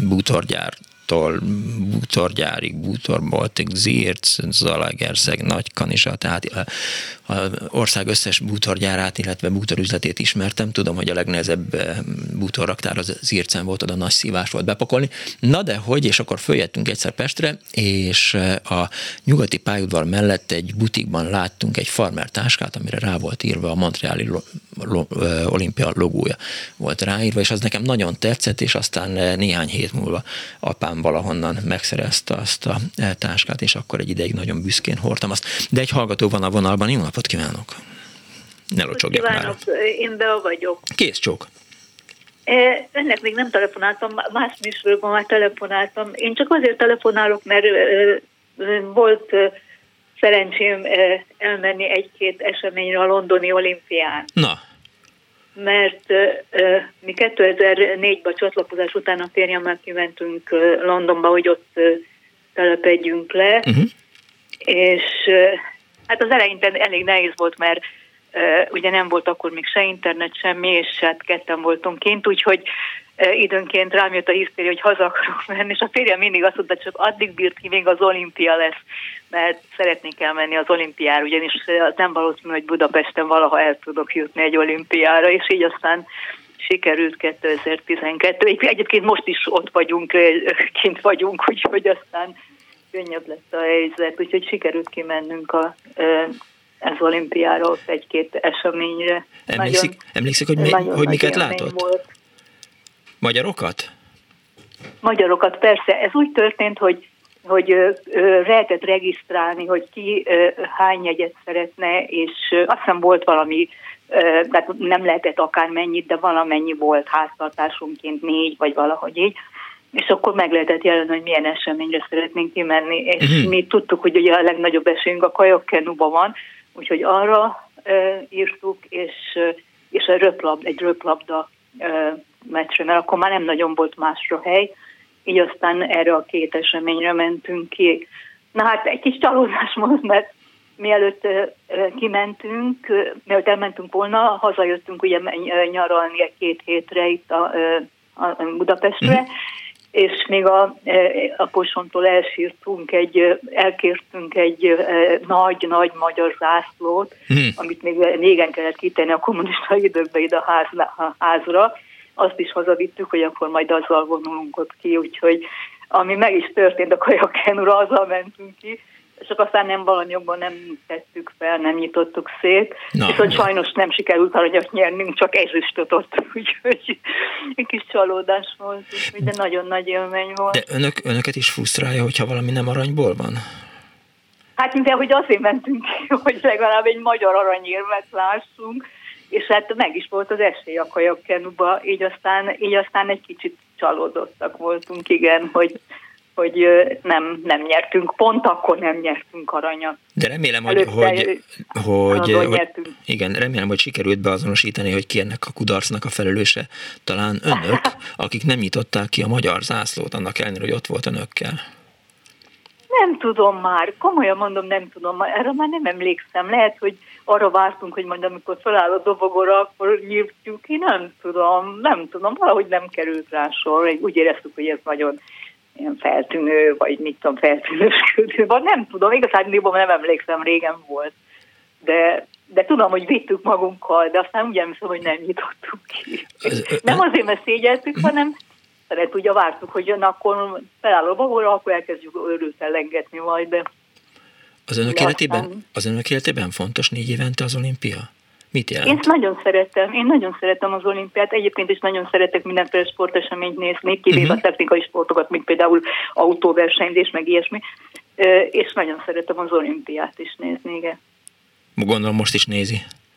bútorgyárig, Bútorboltig, Zirc, Zalaegerszeg, Nagykanizsa, tehát az ország összes bútorgyárát, illetve bútorüzletét ismertem. Tudom, hogy a legnehezebb bútorraktár az Zircen volt, oda nagy szívás volt bepakolni. Na de hogy, és akkor följöttünk egyszer Pestre, és a nyugati pályaudvar mellett egy butikban láttunk egy farmer táskát, amire rá volt írva a Montreali olimpia logója volt ráírva, és az nekem nagyon tetszett, és aztán néhány hét múlva apám valahonnan megszerezte azt a táskát, és akkor egy ideig nagyon büszkén hordtam azt. De egy hallgató van a vonalban, jó napot kívánok! Ne locsogjak már. Én Bea vagyok. Kész csók. Önnek még nem telefonáltam, más műsorban már telefonáltam. Én csak azért telefonálok, mert volt szerencsém elmenni 1-2 eseményre a londoni olimpián. Na. Mert mi 2004-ben csatlakozás után a férjemmel kimentünk Londonba, hogy ott telepedjünk le, és hát az eleinte elég nehéz volt, mert ugye nem volt akkor még se internet, semmi, és hát ketten voltunk kint, úgyhogy időnként rám jött a hisztéria, hogy haza akarok menni, és a férjem mindig azt mondta, csak addig bírt ki, még az olimpia lesz, mert szeretnék elmenni az olimpiára, ugyanis nem valószínű, hogy Budapesten valaha el tudok jutni egy olimpiára, és így aztán sikerült 2012. Egyébként most is ott vagyunk, kint vagyunk, úgyhogy aztán könnyebb lett a helyzet, úgyhogy sikerült kimennünk az olimpiára ott 1-2 eseményre. Emlékszik, hogy miket látott? Volt. Magyarokat? Magyarokat, persze. Ez úgy történt, hogy lehetett regisztrálni, hogy ki hány jegyet szeretne, és azt hiszem volt valami, tehát nem lehetett akármennyit, de valamennyi volt háztartásonként 4, vagy valahogy így, és akkor meg lehetett jelölni, hogy milyen eseményre szeretnénk kimenni, és mi tudtuk, hogy ugye a legnagyobb esélyünk a kajakkenuban van, úgyhogy arra írtuk, és egy röplabda meccsre, mert akkor már nem nagyon volt másra hely, így aztán erre a 2 eseményre mentünk ki. Na hát egy kis csalódás volt, mert mielőtt kimentünk, mielőtt elmentünk volna, hazajöttünk ugye nyaralni 2 hétre itt a Budapestre, és még a Posontól elkértünk egy nagy magyar zászlót, amit még régen kellett kitenni a kommunista időkben ide a házra. Azt is hazavittük, hogy akkor majd azzal vonulunk ott ki, úgyhogy ami meg is történt a kajakkenura, azzal mentünk ki, csak aztán valamiokban nem tettük fel, nem nyitottuk szét, viszont sajnos nem sikerült aranyat nyernünk, csak ezüstöt ott, úgyhogy egy kis csalódás volt, de nagyon nagy élmény volt. De önöket is frusztrálja, hogyha valami nem aranyból van? Hát mivel, hogy azért mentünk ki, hogy legalább egy magyar aranyérmet lássunk, és hát meg is volt az esély a kajakkenuba, így aztán egy kicsit csalódottak voltunk, igen, hogy nem nyertünk, pont akkor nem nyertünk aranyat. De remélem, remélem, hogy sikerült beazonosítani, hogy ki ennek a kudarcnak a felelőse. Talán önök, akik nem nyitották ki a magyar zászlót, annak ellenére, hogy ott volt önökkel. Nem tudom már, komolyan mondom, nem tudom, erre már nem emlékszem. Lehet, hogy arra vártunk, hogy majd amikor feláll a dobogóra, akkor nyírtjuk ki, nem tudom, valahogy nem került rá sor. Úgy éreztük, hogy ez nagyon ilyen feltűnő, vagy mit tudom, feltűnősködő, vagy nem tudom, igazán nem emlékszem, régen volt. De tudom, hogy vittük magunkkal, de aztán úgy emlékszem, hogy nem nyitottuk ki. Nem azért, mert szégyeltük, hanem mert ugye vártuk, hogy jön, akkor feláll a babóra, akkor elkezdjük őrülten lengetni majd. Az önök életében fontos 4 évente az olimpia? Mit jelent? Én nagyon szeretem az olimpiát, egyébként is nagyon szeretek mindenféle sporteseményt nézni, kivéve a technikai sportokat, mint például autóversenyzés, meg ilyesmi, és nagyon szeretem az olimpiát is nézni, igen. Gondolom most is nézi.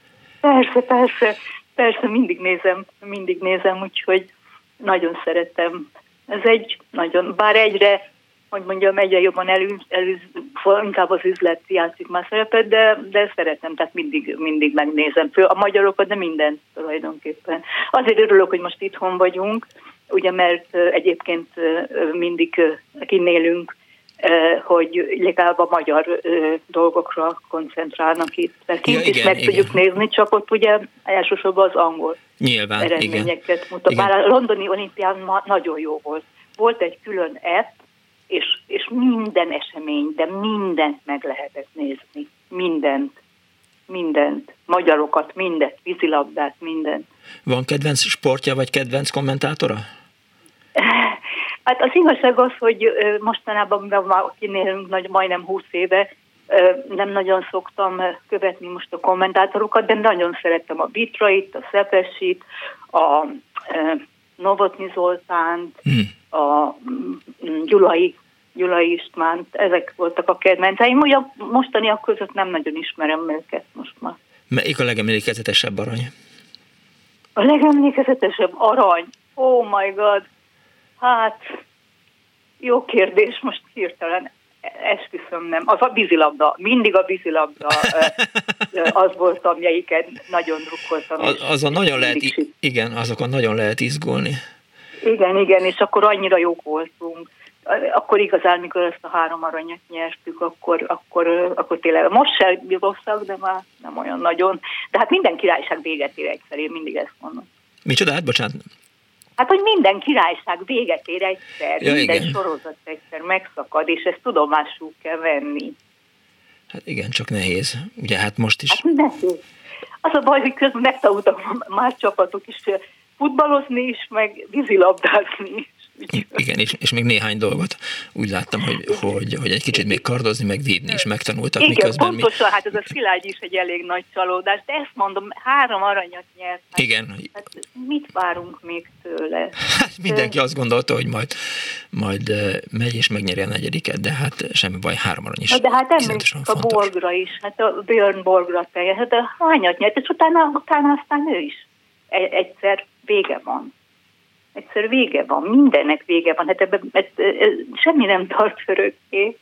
Persze, mindig nézem, úgyhogy nagyon szeretem. Ez egy nagyon, bár egyre jobban inkább az üzlet játszik már szerepet, de szeretem, tehát mindig megnézem. Fő a magyarokat, de mindent tulajdonképpen. Azért örülök, hogy most itthon vagyunk, ugye, mert egyébként mindig kinélünk, hogy legalább a magyar dolgokra koncentrálnak itt. Kint is meg tudjuk nézni, csak ott ugye elsősorban az angol eredményeket mutat. Bár a londoni olimpián nagyon jó volt. Volt egy külön app, és minden esemény, de mindent meg lehetett nézni. Mindent. Magyarokat, mindent, vízilabdát, mindent. Van kedvenc sportja, vagy kedvenc kommentátora? Hát az igazság az, hogy mostanában, mivel már kinélünk majdnem 20 éve, nem nagyon szoktam követni most a kommentátorokat, de nagyon szerettem a Bitrait, a Szepesit, a Novotny Zoltánt, a Gyulai Istvánt, ezek voltak a kedvenceim. Ugye a mostaniak között nem nagyon ismerem őket most már. Melyik a legemlékezetesebb arany? A legemlékezetesebb arany? Oh my god! Hát, jó kérdés, most hirtelen esküszöm nem. Az a vízilabda, mindig a vízilabda az volt, amilyiket nagyon drukkoltam. Azon nagyon lehet, igen, azokon nagyon lehet izgulni. Igen, és akkor annyira jók voltunk. Akkor igazán, mikor ezt a 3 aranyat nyertük, akkor tényleg most sem rosszak, de már nem olyan nagyon. De hát minden királyság véget ér egyszer, én mindig ezt mondom. Micsoda? Hát bocsánat. Hát, hogy minden királyság véget ér egyszer, ja, minden igen. sorozat egyszer megszakad, és ezt tudomásul kell venni. Hát igen, csak nehéz. Ugye hát most is... Hát nehéz. Az a baj, hogy közben megtanultak más csapatok is futballozni is, meg vízilabdázni is. Igen, és még néhány dolgot úgy láttam, hogy egy kicsit még kardozni, meg vívni is megtanultak. Igen, miközben pontosan, hát ez a Szilágy is egy elég nagy csalódás, de ezt mondom, 3 aranyat nyert. Hát, igen. Hát mit várunk még tőle? Hát mindenki azt gondolta, hogy majd megy és megnyeri a 4-et, de hát semmi baj, 3 arany is. De hát emlékszem a Borgra is, hát a Björn Borgra teljes, hát a hányat nyert, és utána aztán ő is. Egyszer vége van. Egyszer vége van, mindennek vége van, hát ebben semmi nem tart örökké.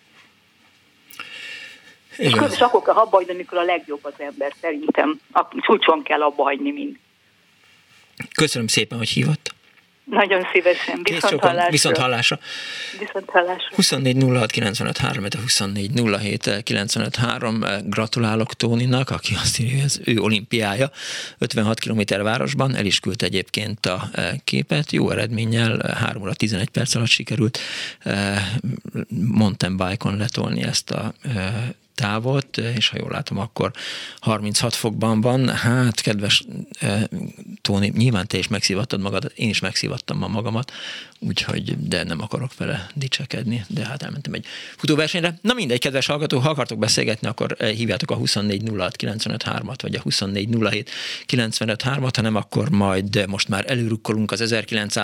És akkor kell abba hagyni, amikor a legjobb az ember, szerintem. A csúcson kell abba hagyni mind. Köszönöm szépen, hogy hívott. Nagyon szívesen, viszont hallásra. 24 06 95 3, 24 07 95 3. Gratulálok Tóninak, aki azt írja, hogy az ő olimpiája 56 km városban, el is küldte egyébként a képet, jó eredménnyel 3 óra 11 perc alatt sikerült mountain bike-on letolni ezt a távot, és ha jól látom, akkor 36 fokban van. Hát, kedves Tóni, nyilván te is megszívattad magadat, én is megszívattam ma magamat, úgyhogy, de nem akarok vele dicsekedni, de hát elmentem egy futóversenyre. Na mindegy, kedves hallgató, ha akartok beszélgetni, akkor hívjátok a 24 06 95 3-at, vagy a 24 07 95 3-at, hanem akkor majd most már előrukkolunk az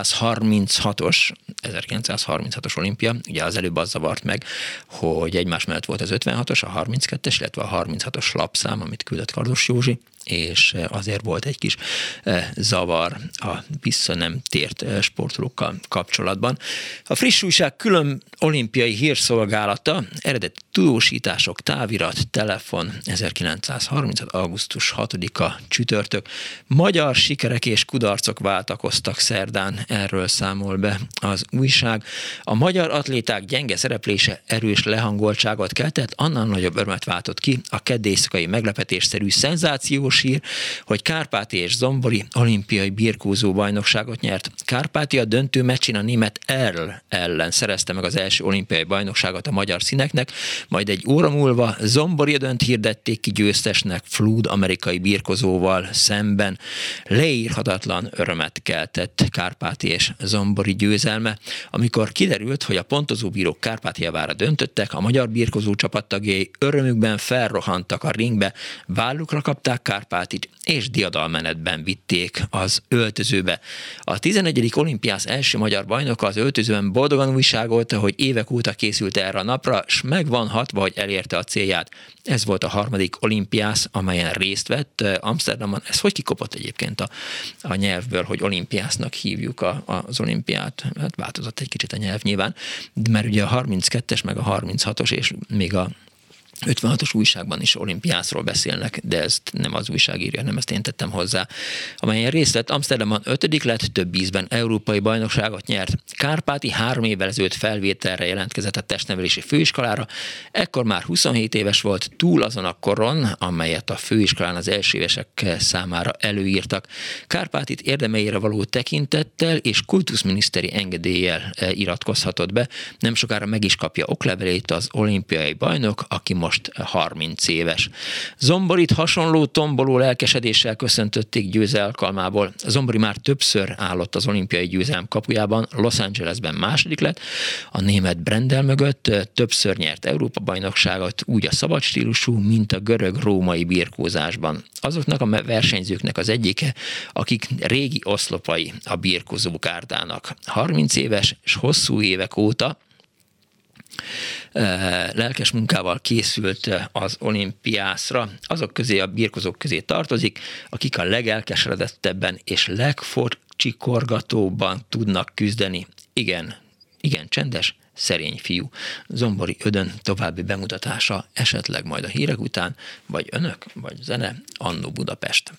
1936-os olimpia. Ugye az előbb az zavart meg, hogy egymás mellett volt az 56-os, a 32-es, illetve a 36-os lapszám, amit küldött Kardos Józsi, és azért volt egy kis zavar a vissza nem tért sportolókkal kapcsolatban. A Friss Újság külön olimpiai hírszolgálata, eredeti tudósítások, távirat, telefon, 1930. augusztus 6-a csütörtök. Magyar sikerek és kudarcok váltakoztak szerdán, erről számol be az újság. A magyar atléták gyenge szereplése erős lehangoltságot keltett, annál nagyobb örömet váltott ki a kedd éjszakai meglepetésszerű szenzációs hír, hogy Kárpáti és Zombori olimpiai birkózó bajnokságot nyert. Kárpáti a döntő meccsen a német Erl ellen szerezte meg az első olimpiai bajnokságot a magyar színeknek, majd egy óra múlva Zombori dönt hirdették ki győztesnek Flood amerikai birkozóval szemben. Leírhatatlan örömet keltett Kárpáti és Zombori győzelme, amikor kiderült, hogy a pontozóbírók Kárpátiavára döntöttek, a magyar birkozó csapattagjai örömükben felrohantak a ringbe, vállukra kapták Kárpátit, és diadalmenetben vitték az öltözőbe. A 11. olimpiász első magyar bajnoka az öltözőben boldogan újságolta, hogy évek óta készült erre a napra, s meg van hatva, hogy elérte a célját. Ez volt a harmadik olimpiász, amelyen részt vett Amsterdamban. Ez hogy kikopott egyébként a nyelvből, hogy olimpiásznak hívjuk az olimpiát? Hát változott egy kicsit a nyelv nyilván, mert ugye a 32-es, meg a 36-os, és még a 56-os újságban is olimpiászról beszélnek, de ezt nem az újság írja, nem ezt én tettem hozzá. Amelyen részt vett, Amsterdamban 5. lett, több ízben európai bajnokságot nyert. Kárpáti 3 évvel ezelőtt felvételre jelentkezett a testnevelési főiskolára, ekkor már 27 éves volt, túl azon a koron, amelyet a főiskolán az elsőévesek számára előírtak. Kárpátit érdemeire való tekintettel és kultuszminiszteri engedéllyel iratkozhatott be, nem sokára meg is kapja oklevelét az olimpiai bajnok, aki most 30 éves. Zomborit hasonló tomboló lelkesedéssel köszöntötték győze alkalmából. Zombori már többször állott az olimpiai győzelem kapujában, Los Angelesben második lett, a német Brendel mögött többször nyert Európa-bajnokságot, úgy a szabad stílusú, mint a görög-római birkózásban. Azoknak a versenyzőknek az egyike, akik régi oszlopai a birkózó gárdának. 30 éves és hosszú évek óta lelkes munkával készült az olimpiászra. Azok közé, a birkozók közé tartozik, akik a legelkeseredettebben és legfocsikorgatóbban tudnak küzdeni. Igen, csendes, szerény fiú. Zombori Ödön további bemutatása esetleg majd a hírek után, vagy önök, vagy zene, Annó Budapest.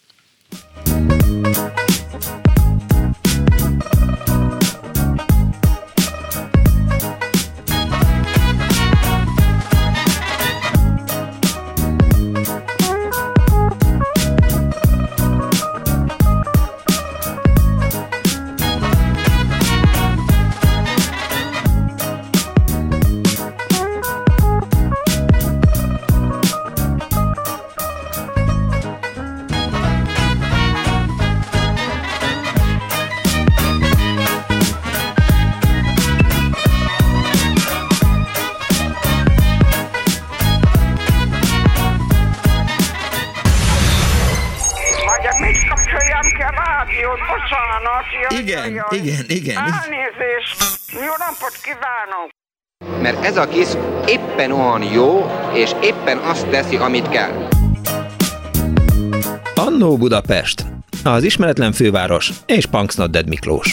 Igen. Elnézést! Jó napot kívánok! Mert ez a kis éppen olyan jó, és éppen azt teszi, amit kell. Annó Budapest, az ismeretlen főváros és Punks Not Dead Miklós.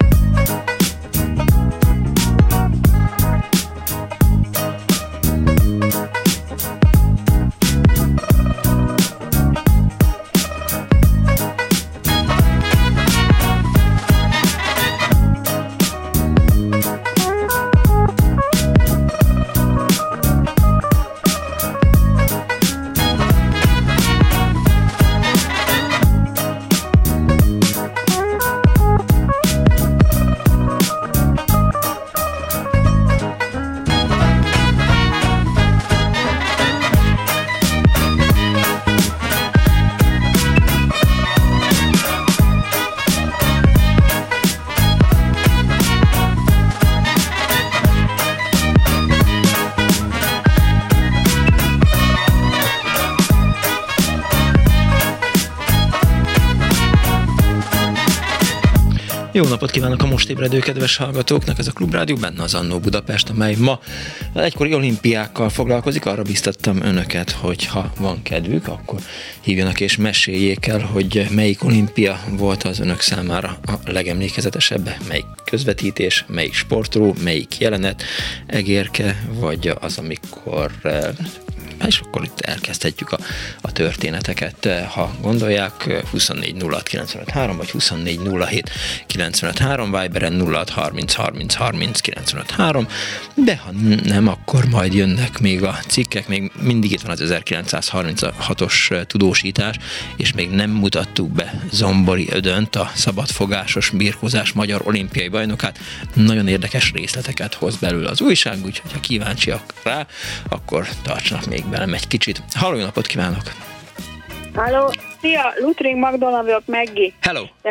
Jó napot kívánok a most ébredő kedves hallgatóknak, ez a Klubrádió, benne az Annó Budapest, amely ma egykori olimpiákkal foglalkozik. Arra biztattam önöket, hogy ha van kedvük, akkor hívjanak és meséljék el, hogy melyik olimpia volt az önök számára a legemlékezetesebb, melyik közvetítés, melyik sportoló, melyik jelenet, egérke, vagy az, amikor... és akkor itt elkezdhetjük a történeteket, ha gondolják. 24 06 95 3 vagy 24 07 95 3, Viberen 06 30 30 30 95 3, de ha nem, akkor majd jönnek még a cikkek, még mindig itt van az 1936-os tudósítás, és még nem mutattuk be Zombori Ödönt, a szabadfogásos birkózás magyar olimpiai bajnokát. Nagyon érdekes részleteket hoz belőle az újság, úgyhogy ha kíváncsiak rá, akkor tartsanak még velem egy kicsit. Halló, jó napot kívánok! Halló, szia, Lutring Magdolna vagyok, Meggi. Hello!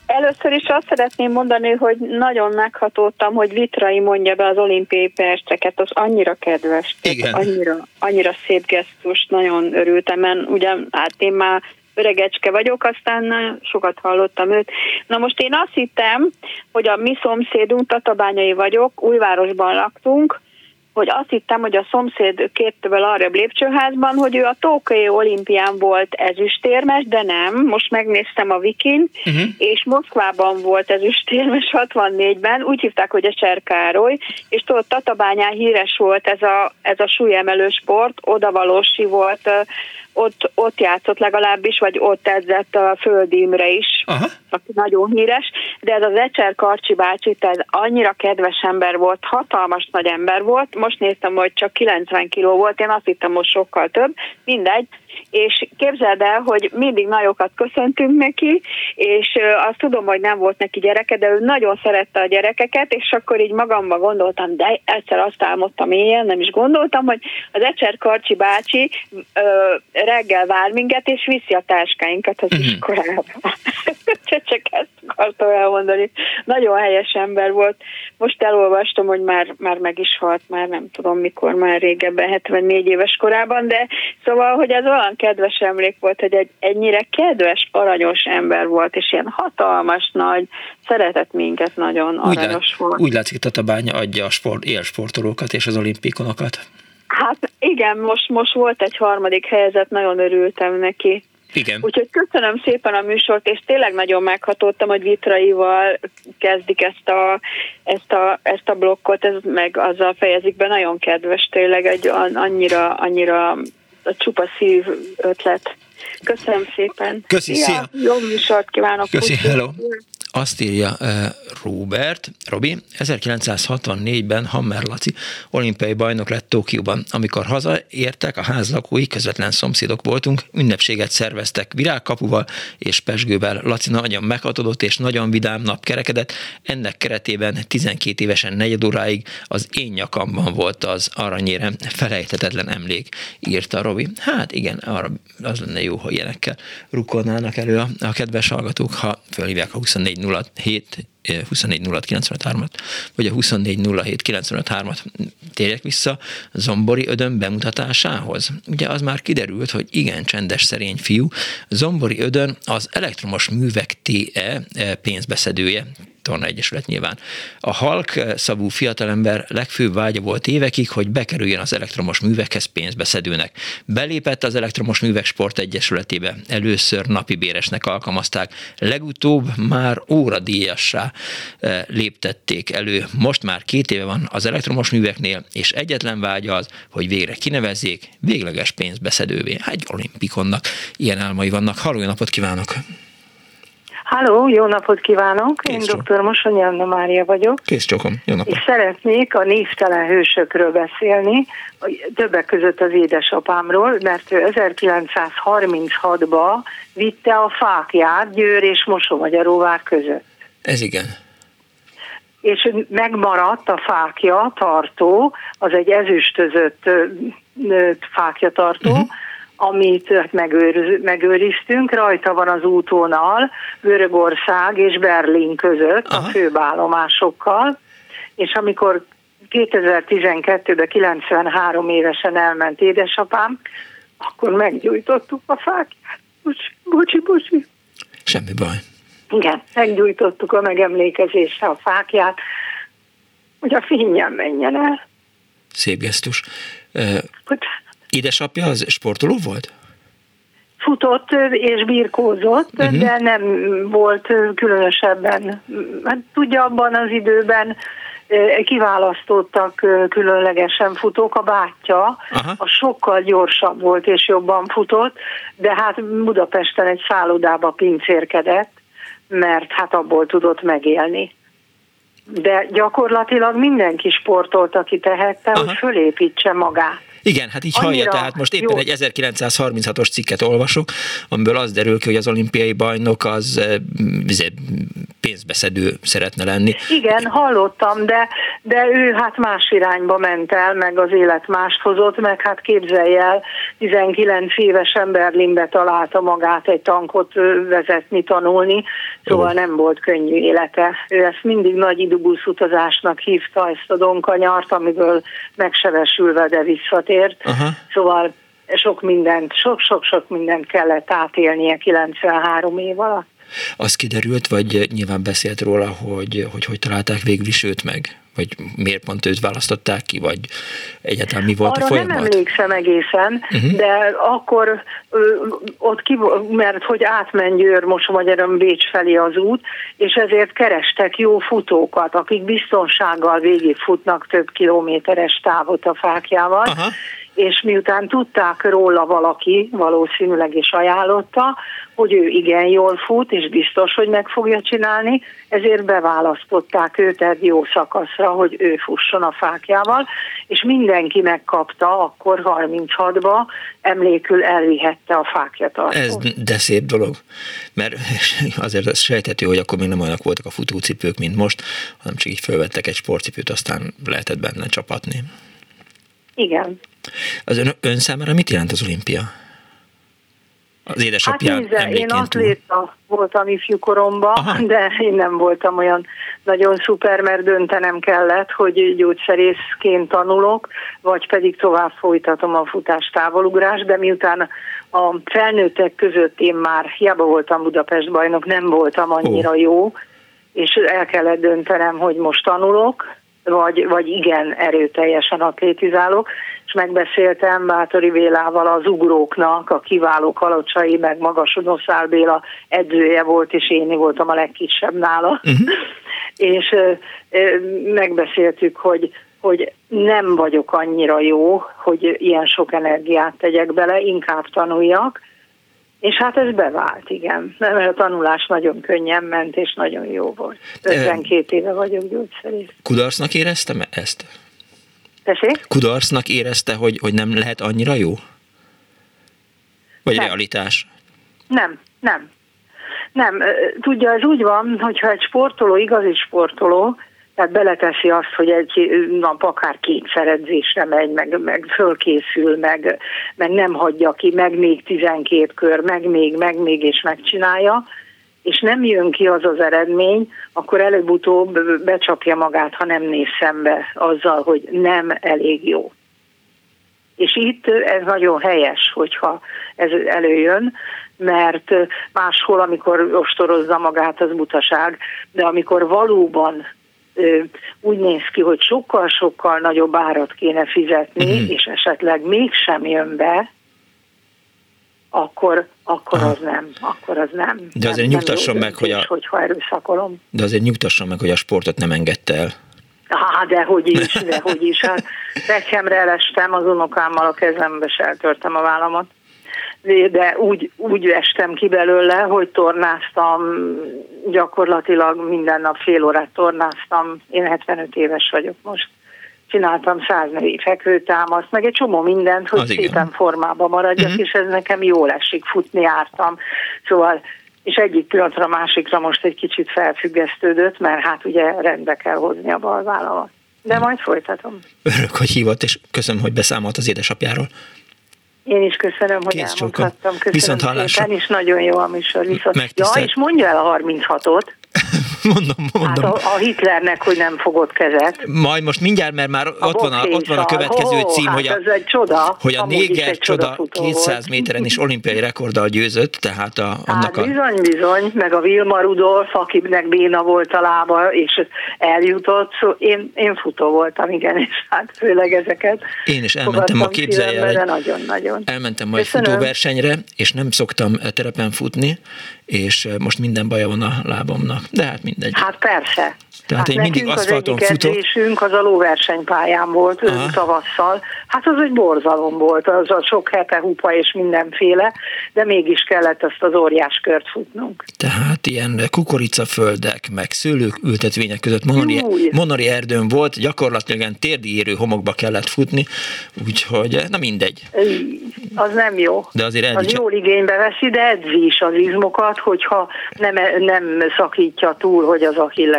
Először is azt szeretném mondani, hogy nagyon meghatódtam, hogy Vitrai mondja be az olimpiai perceket, az annyira kedves, annyira szép gesztus, nagyon örültem, mert ugye hát én már öregecske vagyok, aztán sokat hallottam őt. Na most én azt hittem, hogy a mi szomszédunk, tatabányai vagyok, Újvárosban laktunk, hogy azt hittem, hogy a szomszéd kéttől arrébb lépcsőházban, hogy ő a Tokiói olimpián volt ezüstérmes, de nem, most megnéztem a Wikin, és Moszkvában volt ezüstérmes 64-ben, úgy hívták, hogy Ecser Károly, és tudod, Tatabányán híres volt ez a súlyemelő sport, odavalósi volt, ott játszott legalábbis, vagy ott edzett a Földi Imre is, aki nagyon híres, de ez az Ecser Karcsi bácsi, ez annyira kedves ember volt, hatalmas nagy ember volt, most néztem, hogy csak 90 kiló volt, én azt hittem, most sokkal több, mindegy, és képzeld el, hogy mindig nagyokat köszöntünk neki, és azt tudom, hogy nem volt neki gyereke, de ő nagyon szerette a gyerekeket, és akkor így magamban gondoltam, de egyszer azt álmodtam éjjel, nem is gondoltam, hogy az Ecser Karcsi bácsi reggel vár minket, és viszi a táskáinkat az iskolába. Csak ezt akartam elmondani. Nagyon helyes ember volt. Most elolvastam, hogy már meg is halt, már nem tudom mikor, már régebben, 74 éves korában, de szóval, hogy ez olyan kedves emlék volt, hogy egy ennyire kedves, aranyos ember volt, és ilyen hatalmas, nagy, szeretett minket, nagyon aranyos volt. Úgy látszik, Tatabánya adja a élsportolókat és az olimpikonokat. Hát igen, most volt egy 3. helyezett, nagyon örültem neki. Igen. Úgyhogy köszönöm szépen a műsort, és tényleg nagyon meghatódtam, hogy Vitraival kezdik ezt a blokkot, ez meg azzal fejezik be, nagyon kedves tényleg, egy annyira csupa szív ötlet. Köszönöm szépen. Köszi, szia. Jó műsort kívánok. Köszi, hello. Azt írja Robi, 1964-ben Hammer Laci olimpiai bajnok lett Tokióban. Amikor hazaértek, a ház lakói, közvetlen szomszédok voltunk, ünnepséget szerveztek virágkapuval és pezsgővel. Laci nagyon meghatodott és nagyon vidám nap kerekedett. Ennek keretében 12 évesen 4 óráig az én nyakamban volt az aranyérem, felejthetetlen emlék, írta Robi. Hát igen, arra az lenne jó, ha ilyenekkel rukkolnának elő a kedves hallgatók, ha fölhívják a 24.06.95.3-at, vagy a 24.07.95.3-at. Térjek vissza Zombori Ödön bemutatásához. Ugye az már kiderült, hogy igen csendes, szerény fiú. Zombori Ödön az elektromos művek TE pénzbeszedője, Torna Egyesület nyilván. A halk szavú fiatalember legfőbb vágya volt évekig, hogy bekerüljön az elektromos művekhez pénzbeszedőnek. Belépett az Elektromos Művek Sport Egyesületébe. Először napi béresnek alkalmazták, legutóbb már óradíjassá léptették elő. Most már 2 éve van az elektromos műveknél, és egyetlen vágya az, hogy végre kinevezzék végleges pénzbeszedővé. Egy olimpikonnak ilyen álmai vannak. Halló, jó napot kívánok! Halló, jó napot kívánok! Én dr. Mosonyi Anna Mária vagyok. Kész csokom, jó napot! És szeretnék a névtelen hősökről beszélni, többek között az édesapámról, mert ő 1936-ban vitte a fákját Győr és Mosonmagyaróvár között. Ez igen. És megmaradt a fákja tartó, az egy ezüstözött fákjatartó, amit megőriztünk, rajta van az útvonal Görögország és Berlin között a főbállomásokkal, és amikor 2012-ben 93 évesen elment édesapám, akkor meggyújtottuk a fákját. Bocsi. Semmi baj. Igen, meggyújtottuk a megemlékezésre a fákját, hogy a fényen menjen el. Szép gesztus. Édesapja az sportoló volt? Futott és birkózott, de nem volt különösebben. Hát tudja, abban az időben kiválasztottak különlegesen futók, a bátyja, a sokkal gyorsabb volt és jobban futott, de hát Budapesten egy szállodába pincérkedett, mert hát abból tudott megélni. De gyakorlatilag mindenki sportolt, aki tehette, hogy fölépítse magát. Igen, hát így hallja, tehát most éppen egy 1936-os cikket olvasok, amiből az derül ki, hogy az olimpiai bajnok az pénzbeszedő szeretne lenni. Igen, hallottam, de ő hát más irányba ment el, meg az élet mást hozott, meg hát képzelj el, 19 évesen Berlinbe találta magát egy tankot vezetni, tanulni, Szóval nem volt könnyű élete. Ő ezt mindig nagy időbusz utazásnak hívta, ezt a Donkanyart, amiből megsebesülve, de visszatért. Szóval sok mindent kellett átélnie 93 év alatt. Az kiderült, vagy nyilván beszélt róla, hogy találták végül is őt meg? Vagy miért pont őt választották ki, vagy egyáltalán mi volt arra a folyamat? Nem emlékszem egészen, de akkor ott mert hogy átment Győr-Mosomagyaron Bécs felé az út, és ezért kerestek jó futókat, akik biztonsággal végigfutnak több kilométeres távot a fáklyával, és miután tudták róla valaki, valószínűleg is ajánlotta, hogy ő igen jól fut, és biztos, hogy meg fogja csinálni, ezért beválasztották őt egy jó szakaszra, hogy ő fusson a fáklyával, és mindenki megkapta, akkor 36-ba emlékül elvihette a fáklyatart. Ez de szép dolog, mert azért ez sejthető, hogy akkor még nem olyanok voltak a futócipők, mint most, hanem csak így felvettek egy sportcipőt, aztán lehetett benne csapatni. Igen. Az ön számára mit jelent az olimpia? Az édesapján én atléta voltam ifjúkoromban, de én nem voltam olyan nagyon szuper, mert döntenem kellett, hogy gyógyszerészként tanulok, vagy pedig tovább folytatom a futás-távolugrás, de miután a felnőttek között én már hiába voltam Budapest bajnok, nem voltam annyira jó, és el kellett döntenem, hogy most tanulok, vagy igen, erőteljesen atlétizálok, és megbeszéltem Bátori Bélával, az ugróknak, a kiváló Kalocsai, meg Magasonoszál Béla edzője volt, és én voltam a legkisebb nála. És megbeszéltük, hogy nem vagyok annyira jó, hogy ilyen sok energiát tegyek bele, inkább tanuljak, és hát ez bevált, igen. Mert a tanulás nagyon könnyen ment, és nagyon jó volt. 52 éve vagyok gyógyszerész. Kudarcnak éreztem ezt? Tessék? Kudarcnak érezte, hogy nem lehet annyira jó? Vagy nem. Realitás? Nem. Tudja, ez úgy van, hogyha egy sportoló, igazi sportoló, tehát beleteszi azt, hogy egy nap akár kétszer edzésre megy, meg fölkészül, meg nem hagyja ki, meg még 12 kör, meg még, és megcsinálja, és nem jön ki az az eredmény, akkor előbb-utóbb becsapja magát, ha nem néz szembe azzal, hogy nem elég jó. És itt ez nagyon helyes, hogyha ez előjön, mert máshol, amikor ostorozza magát, az butaság, de amikor valóban úgy néz ki, hogy sokkal-sokkal nagyobb árat kéne fizetni, és esetleg mégsem jön be, akkor az nem. De azért nyugtasson meg, hogyha erőszakolom. De azért nyugtasson meg, hogy a sportot nem engedte el. Dehogy is. Hát Beckhamre elestem, az unokámmal a kezembe se eltörtem a vállamat. De úgy estem ki belőle, hogy tornáztam, gyakorlatilag minden nap fél órát tornáztam. Én 75 éves vagyok most. Csináltam 100 női fekvőtámaszt, meg egy csomó mindent, hogy szépen formában maradjak, és ez nekem jól esik, futni jártam. Szóval, és egyik pillanatra másikra most egy kicsit felfüggesztődött, mert hát ugye rendbe kell hozni a balvállamat. De majd folytatom. Örülök, hogy hívott, és köszönöm, hogy beszámolt az édesapjáról. Én is köszönöm, hogy elmondhattam. Köszönöm szépen, és nagyon jó a műsor. És mondja el a 36-ot. Mondom. Hát a Hitlernek, hogy nem fogott kezet. Majd most mindjárt, mert már ott van a következő cím, hogy a néger csoda 200 méteren is olimpiai rekorddal győzött, tehát bizony, meg a Vilma Rudolf, akinek béna volt a lába, és eljutott, szóval én futó voltam, igen, és hát főleg ezeket. Én is elmentem ma, képzelj el, nagyon. Elmentem majd futóversenyre, és nem szoktam terepen futni, és most minden baja van a lábamnak. De hát mindegy. Hát persze. Tehát én mindig aszfalton futok. Az edzésünk az a lóversenypályán volt tavasszal. Hát az egy borzalom volt, az a sok hete hupa és mindenféle, de mégis kellett azt az óriás kört futnunk. Tehát ilyen kukoricaföldek, meg szőlők ültetvények között monori erdőn volt, gyakorlatilag ilyen térdi érő homokba kellett futni, úgyhogy na mindegy. Az nem jó. De azért az jól igénybe veszi, de edzi is az izmokat, hogyha nem szakítja túl, hogy az achilleszére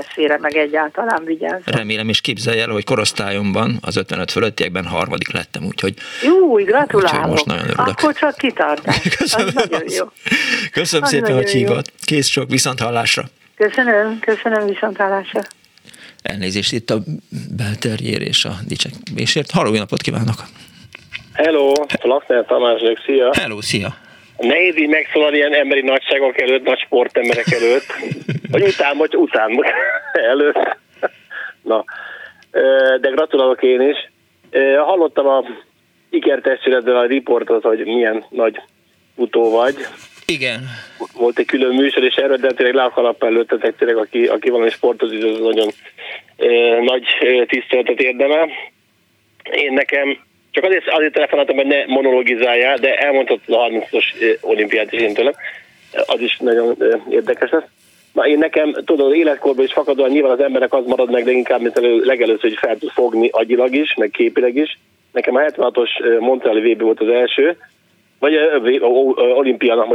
meg egyáltalán vigyázz. Remélem, és képzelj el, hogy korosztályomban az 55 fölöttiekben 3. lettem, úgyhogy... Jó, gratulálok. Most nagyon örülök. Akkor csak kitartás. Köszönöm, az nagyon jó. Köszönöm szépen, hogy hívott. Kész sok, viszonthallásra. Köszönöm, viszonthallásra. Elnézést itt a belterjér és a dicsekvésért. Halló, napot kívánok! Hello, Lakner Tamás vagyok, szia! Hello, szia! Nehéz így megszólalni ilyen emberi nagyságok előtt, nagy sportemberek előtt, vagy után előtt. Na, de gratulálok én is. Hallottam a ikertestületből a riportot, hogy milyen nagy futó vagy. Igen. Volt egy külön műsor, és erről, de tényleg le a kalap előttetek, tényleg, aki valami sportozik, az nagyon nagy tiszteletet érdemel. Én nekem csak azért telefonáltam, hogy ne monologizáljál, de elmondhatod a 30-os olimpiát is én tőlem. Az is nagyon érdekes lesz. Na, én nekem, tudod, életkorban is fakadóan nyilván az embernek az marad meg, de inkább, mint legelőször, hogy fel tud fogni agyilag is, meg képileg is. Nekem a 76-os Montreali VB volt az első, vagy olimpia.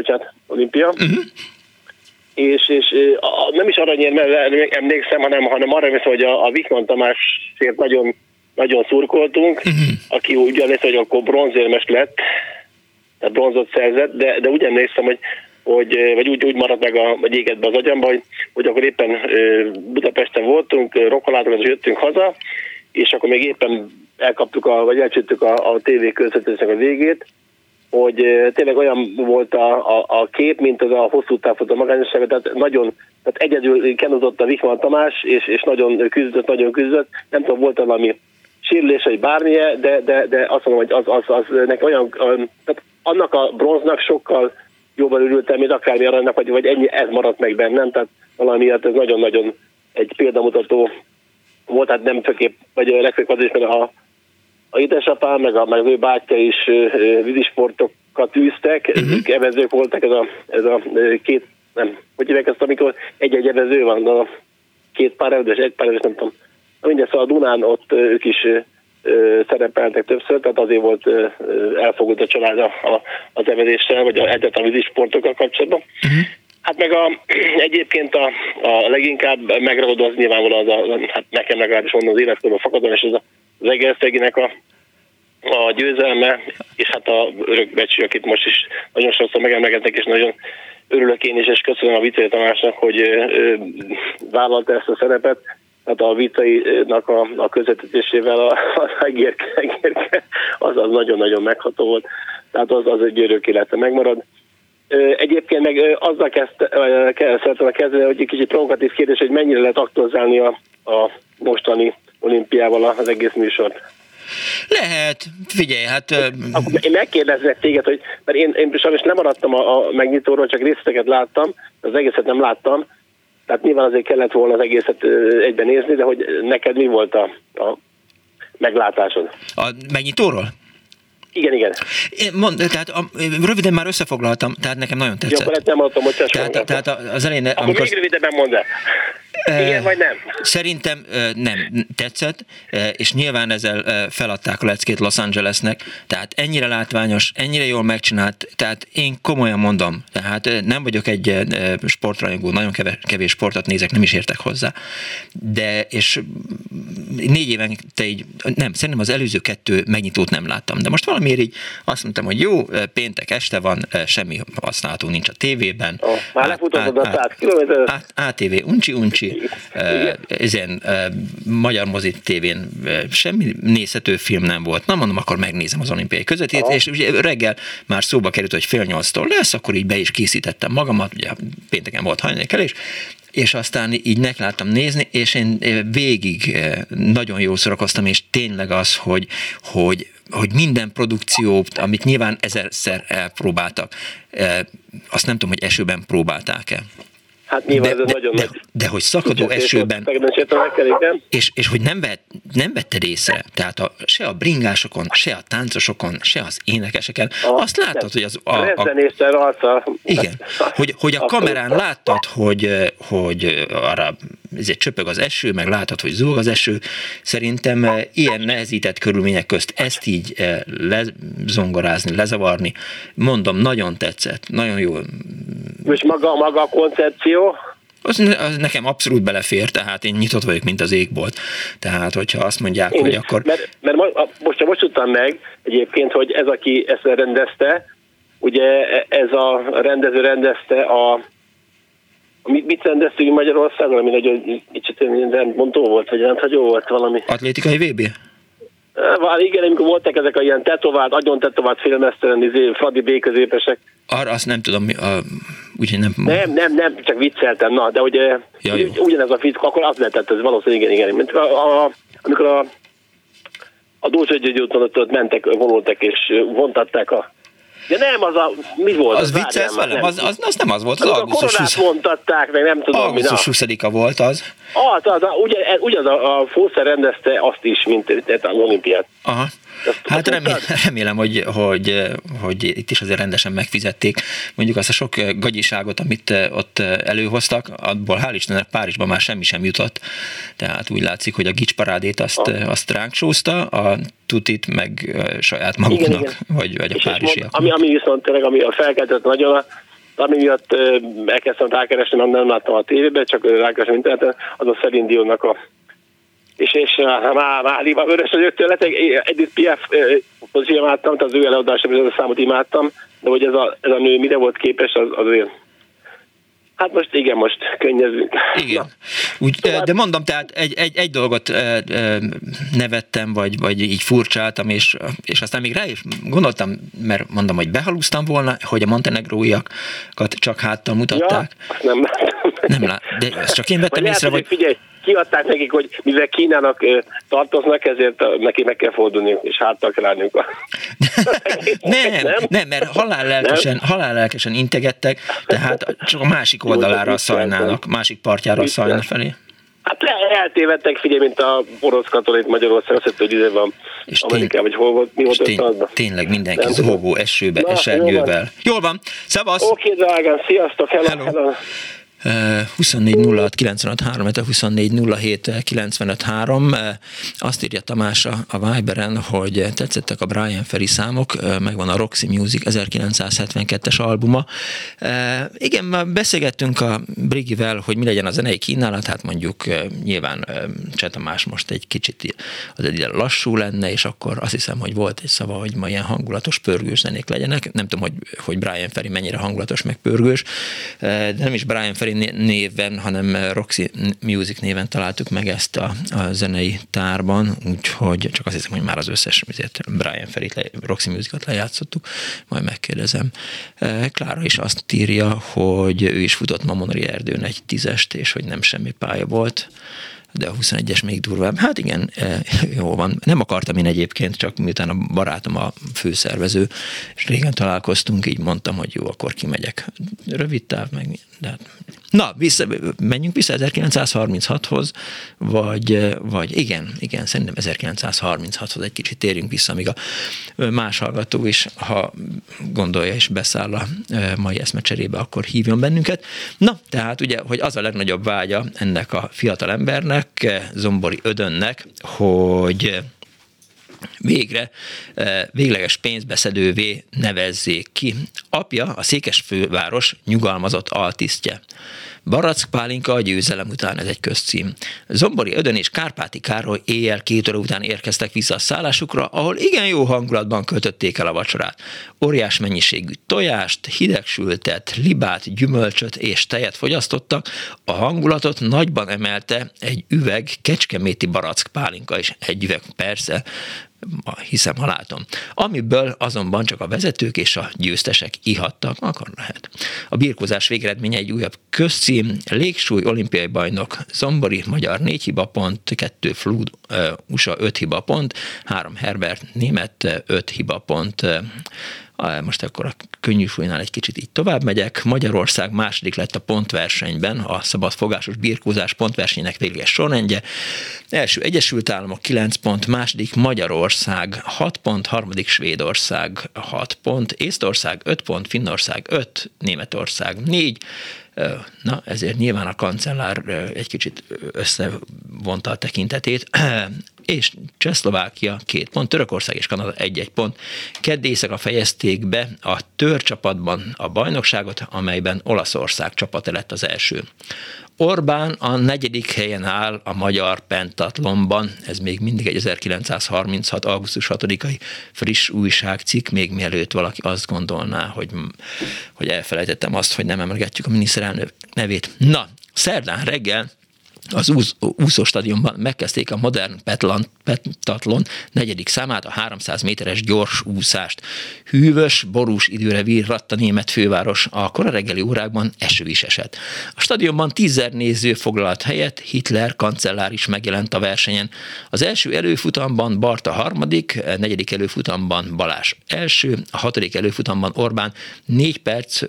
És nem is aranyérmre emlékszem, hanem arra emlékszem, hogy a Wichmann Tamásért nagyon, nagyon szurkoltunk, aki úgy emlékszem, hogy akkor bronzérmes lett, tehát bronzot szerzett, de úgy emlékszem, vagy úgy maradt meg vagy égett be az agyamba, hogy akkor éppen Budapesten voltunk, rokkolátokat, és jöttünk haza, és akkor még éppen elkaptuk, vagy elcsüttük a tévé közvetítésnek a végét, hogy tényleg olyan volt a kép, mint az a hosszú távfutó magányossága, tehát egyedül kenozott a Wichmann Tamás, és nagyon küzdött, nem tudom, volt valami sérülés, vagy bármilyen, de azt mondom, hogy az neki olyan, tehát annak a bronznak sokkal jobban örültem, mint akármi aranynak, vagy ennyi, ez maradt meg bennem, tehát valamiért ez nagyon-nagyon egy példamutató volt, hát nem csak épp, vagy legfőbb az is, mert a édesapám, meg az ő bátyja is vízisportokat űztek, ők evezők voltak, ez a két, nem, hogy hívják ezt, amikor egy-egy evező van, a két pár evezős, egy pár evezős, nem tudom. Mindez a Dunán ott ők is szerepeltek többször, tehát azért volt elfogult a család az evezéssel, vagy egyáltalán a vízisportokkal kapcsolatban. Hát meg egyébként a leginkább megragadó az nyilvánvalóan hát nekem legalábbis mondom az életkorban fakadóan, és az Egerszeginek a győzelme, és hát a örökbecsű, akit most is nagyon sokszor megemlegetnek, és nagyon örülök én is, és köszönöm a Vitai Tamásnak, hogy vállalta ezt a szerepet. Hát a Vitainak a közvetítésével az egérke, az nagyon-nagyon megható volt. Tehát az egy örök élete megmarad. Egyébként meg azzal szeretném kezdeni, hogy egy kicsit provokatív kérdés, hogy mennyire lehet aktualizálni a mostani olimpiával az egész műsort. Lehet, figyelj, hát... Én megkérdezlek téged, hogy, mert én sajnos nem maradtam a megnyitóról, csak részleteket láttam, az egészet nem láttam, tehát nyilván azért kellett volna az egészet egyben nézni, de hogy neked mi volt a meglátásod? A megnyitóról? Igen. Tehát röviden már összefoglaltam, tehát nekem nagyon tetszett. Jó, akkor nem hallottam, hogy tehát az elején... Akkor még rövidebben mondd el. Igen vagy nem? Szerintem nem tetszett, és nyilván ezzel feladták a leckét Los Angelesnek, tehát ennyire látványos, ennyire jól megcsinált, tehát én komolyan mondom, tehát nem vagyok egy sportrajongó, nagyon kevés sportot nézek, nem is értek hozzá, de és 4 éven szerintem az előző 2 megnyitót nem láttam, de most valamiért így azt mondtam, hogy jó, péntek este van, semmi használható nincs a tévében. Már lefutottad a 100 kilométert. ATV uncsi, ezen magyar mozi tévén semmi nézhető film nem volt. Na mondom, akkor megnézem az olimpiai közvetítést, és ugye reggel már szóba került, hogy 7:30 lesz, akkor így be is készítettem magamat, ugye pénteken volt hajnalkelés, és aztán így nekláttam nézni, és én végig nagyon jól szórakoztam, és tényleg az, hogy minden produkciót, amit nyilván 1000-szer elpróbáltak, azt nem tudom, hogy esőben próbálták-e. Hát nyilván ez nagyon nagy. De hogy szakadó esőben, és hogy nem vetted észre, tehát se a bringásokon, se a táncosokon, se az énekeseken, azt láttad, hogy igen, hogy a kamerán láttad, hogy arra ezért csöpög az eső, meg látod, hogy zúg az eső. Szerintem ilyen nehezített körülmények közt ezt így lezongorázni, lezavarni, mondom, nagyon tetszett, nagyon jó. És maga a koncepció? az nekem abszolút belefér, tehát én nyitott vagyok, mint az égbolt. Tehát, hogyha azt mondják, hogy akkor... Mert most tudtam meg egyébként, hogy ez, aki ezt rendezte, ugye ez a rendező rendezte mit rendeztünk Magyarországon, ami nagyon rendmondó volt, vagy rendhagyó volt valami. Atlétikai VB? Igen, amikor voltak ezek a ilyen agyon tetovált filmesztelen Fradi B középesek. Arra azt nem tudom, úgyhogy nem... Nem, csak vicceltem, na, de ugye ugyanez a fickó, akkor az lehetett, ez valószínűleg igen. Mint amikor a Dózsa György úton mentek, vonultak és vontatták de nem, mi volt? Az viccelsz velem? Az nem az volt, az augusztus 20. mondtatták, meg nem tudom. Augusztus 20-a volt az. Ugyanaz a Fószer rendezte azt is, mint az olimpiát. Aha. Hát remélem, hogy itt is azért rendesen megfizették. Mondjuk azt a sok gagyiságot, amit ott előhoztak, abból hál' Istennek Párizsban már semmi sem jutott. Tehát úgy látszik, hogy a gicsparádét azt ránk sózta, a tutit meg saját maguknak, igen. Vagy a párizsiak. Ami viszont tényleg, ami a felkeltett nagyon, ami miatt elkezdtem rákeresni, nem láttam a tévében, csak rákerestem interneten, az a Celine Dionnak és már Vörös az 5-től lettek, Edith Piaf imádtam, tehát az ő előadásában ez a számot imádtam, de hogy ez a nő mire volt képes, az olyan. Hát most könnyezünk. Igen. De mondom, tehát egy dolgot nevettem, vagy így furcsáltam, és aztán még rá is gondoltam, mert mondom, hogy behalúztam volna, hogy a montenegróiakat csak háttal mutatták. Ja, nem láttam. De ezt csak én vettem észre, vagy... Figyelj, kiadták nekik, hogy mivel Kínának tartoznak, ezért neki meg kell fordulniuk, és háttal kell állniuk. Nem, mert halállelkesen integettek, tehát csak a másik oldalára szajnának, másik partjára szajna felé. Hát eltévedtek, figyelj, mint a orosz katolik Magyarország, azt hitt, hogy ide van Amerikában, vagy hol volt, mi volt összeadva. Tényleg mindenki zógó esőbe, esernyővel. Jól van, szevasz! Oké, drágán, sziasztok, hello. 24 06 95 3, 24 07 95 3. Azt írja Tamás a Viberen, hogy tetszettek a Brian Ferry számok, megvan a Roxy Music 1972-es albuma. Igen, már beszélgettünk a Brigivel, hogy mi legyen a zenei kínálat, hát mondjuk nyilván Cseh Tamás most egy kicsit az ide lassú lenne, és akkor azt hiszem, hogy volt egy szava, hogy ma ilyen hangulatos, pörgős zenék legyenek. Nem tudom, hogy Brian Ferry mennyire hangulatos, meg pörgős, de nem is Brian Ferry néven, hanem Roxy Music néven találtuk meg ezt a zenei tárban, úgyhogy csak azt hiszem, hogy már az összes Brian Ferry Roxy Musicot lejátszottuk, majd megkérdezem. Klára is azt írja, hogy ő is futott Mamonori erdőn egy 10-est, és hogy nem semmi pálya volt, de a 21-es még durvább. Hát igen, jó van. Nem akartam én egyébként, csak miután a barátom a főszervező, és régen találkoztunk, így mondtam, hogy jó, akkor kimegyek. Rövid táv, meg de hát. Na, menjünk vissza 1936-hoz, vagy igen, szerintem 1936-hoz egy kicsit térjünk vissza, amíg a más hallgató is, ha gondolja és beszáll a mai eszmecserébe, akkor hívjon bennünket. Na, tehát ugye, hogy az a legnagyobb vágya ennek a fiatal embernek, Zombori Ödönnek, hogy végleges pénzbeszedővé nevezzék ki. Apja a Székesfőváros nyugalmazott altisztje. Barack Pálinka a győzelem után, ez egy közcím. Zombori Ödön és Kárpáti Károly éjjel 2 óra után érkeztek vissza a szállásukra, ahol igen jó hangulatban költötték el a vacsorát. Óriás mennyiségű tojást, hidegsültet, libát, gyümölcsöt és tejet fogyasztottak, a hangulatot nagyban emelte egy üveg kecskeméti Barack Pálinka is, egy üveg persze, hiszem, ha látom. Amiből azonban csak a vezetők és a győztesek ihattak, akkor lehet. A birkózás végeredménye egy újabb közcím, légsúly olimpiai bajnok Zombori, magyar 4 hibapont, 2 Flood, USA 5 hibapont, 3 Herbert, német 5 hibapont. Most akkor a könnyűsúlynál egy kicsit így tovább megyek. Magyarország második lett a pontversenyben, a szabadfogásos birkózás pontversenynek végleges sorrendje. Első Egyesült Államok 9 pont, második Magyarország 6 pont, harmadik Svédország 6 pont, Észtország 5 pont, Finnország 5, Németország 4. Na, ezért nyilván a kancellár egy kicsit összevonta a tekintetét. és Csehszlovákia 2 pont, Törökország és Kanada 1-1 pont. Kedd éjszaka fejezték be a törcsapatban a bajnokságot, amelyben Olaszország csapata lett az első. Orbán a 4. helyen áll a magyar pentatlonban, ez még mindig egy 1936. augusztus 6-ai friss újságcikk, még mielőtt valaki azt gondolná, hogy elfelejtettem azt, hogy nem emlegetjük a miniszterelnök nevét. Na, szerdán reggel az úszóstadionban megkezdték a modern pentatlon 4. számát, a 300 méteres gyors úszást. Hűvös, borús időre virradt a német főváros, a kora reggeli órákban eső is esett. A stadionban 10 néző foglalt helyet, Hitler kancellár is megjelent a versenyen. Az első előfutamban Barta 3., 4. előfutamban Balázs 1., a 6. előfutamban Orbán 4 perc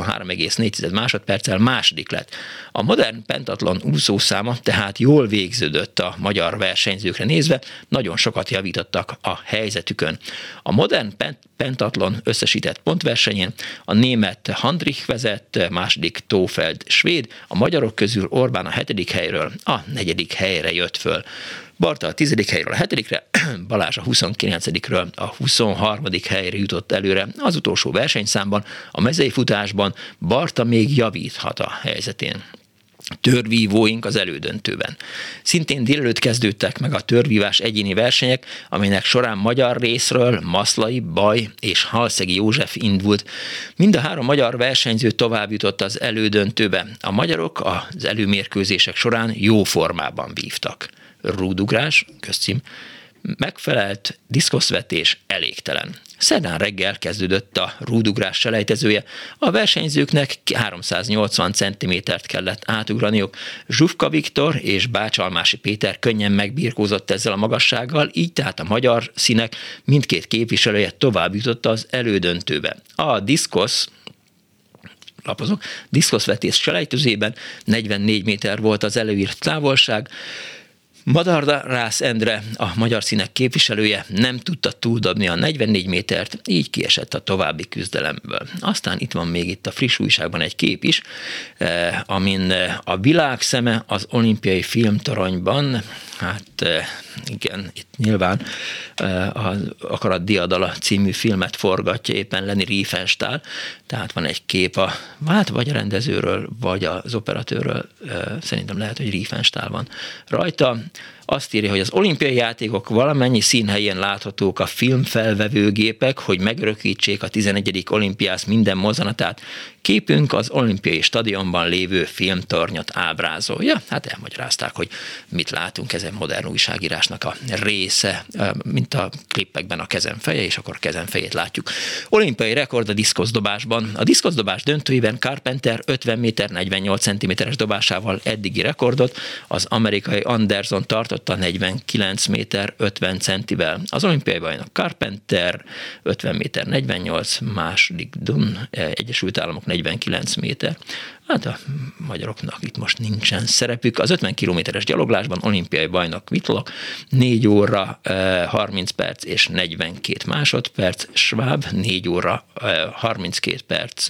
23,4 másodperccel második lett. A modern pentatlon úszószáma tehát jól végződött a magyar versenyzőkre nézve, nagyon sokat javítottak a helyzetükön. A modern pentatlon összesített pontversenyén a német Handrich vezet, második Tófeld svéd, a magyarok közül Orbán a 7. helyről a 4. helyre jött föl. Barta a 10. helyről a 7-re, Balázs a 29-ről a 23. helyre jutott előre. Az utolsó versenyszámban, a mezei futásban Barta még javíthat a helyzetén. Törvívóink az elődöntőben. Szintén délelőtt kezdődtek meg a törvívás egyéni versenyek, amelynek során magyar részről Maszlai, Baj és Halszegi József indult. Mind a 3 magyar versenyző tovább jutott az elődöntőbe. A magyarok az előmérkőzések során jó formában vívtak. Rúdugrás, közcím, megfelelt, diszkoszvetés elégtelen. Szerdán reggel kezdődött a rúdugrás selejtezője. A versenyzőknek 380 cm-t kellett átugraniuk. Zsufka Viktor és Bácsalmási Péter könnyen megbirkózott ezzel a magassággal, így tehát a magyar színek mindkét képviselője tovább jutott az elődöntőbe. A diszkoszvetés selejtezőjében 44 méter volt az előírt távolság. Madardász Endre, a magyar színek képviselője nem tudta túldobni a 44 métert, így kiesett a további küzdelemből. Aztán itt van még itt a friss újságban egy kép is, amin a világ szeme az olimpiai filmtoronyban, hát igen, itt nyilván az Akarat diadala című filmet forgatja éppen Leni Riefenstahl, tehát van egy kép vagy a rendezőről, vagy az operatőrről, szerintem lehet, hogy Riefenstahl van rajta. Azt írja, hogy az olimpiai játékok valamennyi színhelyen láthatók a filmfelvevőgépek, hogy megörökítsék a 11. olimpiász minden mozzanatát. Képünk az olimpiai stadionban lévő filmtornyot ábrázolja. Hát elmagyarázták, hogy mit látunk, ezen modern újságírásnak a része, mint a klippekben a kezenfeje, és akkor a kezenfejét látjuk. Olimpiai rekord a diszkoszdobásban. A diszkoszdobás döntőjében Carpenter 50 méter 48 cm-es dobásával eddigi rekordot, az amerikai Anderson tartotta 49 méter 50 centivel. Az olimpiai bajnok Carpenter 50 méter 48, második Dunn, Egyesült Államok 49 méter. Hát a magyaroknak itt most nincsen szerepük. Az 50 kilométeres gyaloglásban olimpiai bajnok Whitlock 4 óra 30 perc és 42 másodperc, Schwab 4 óra 32 perc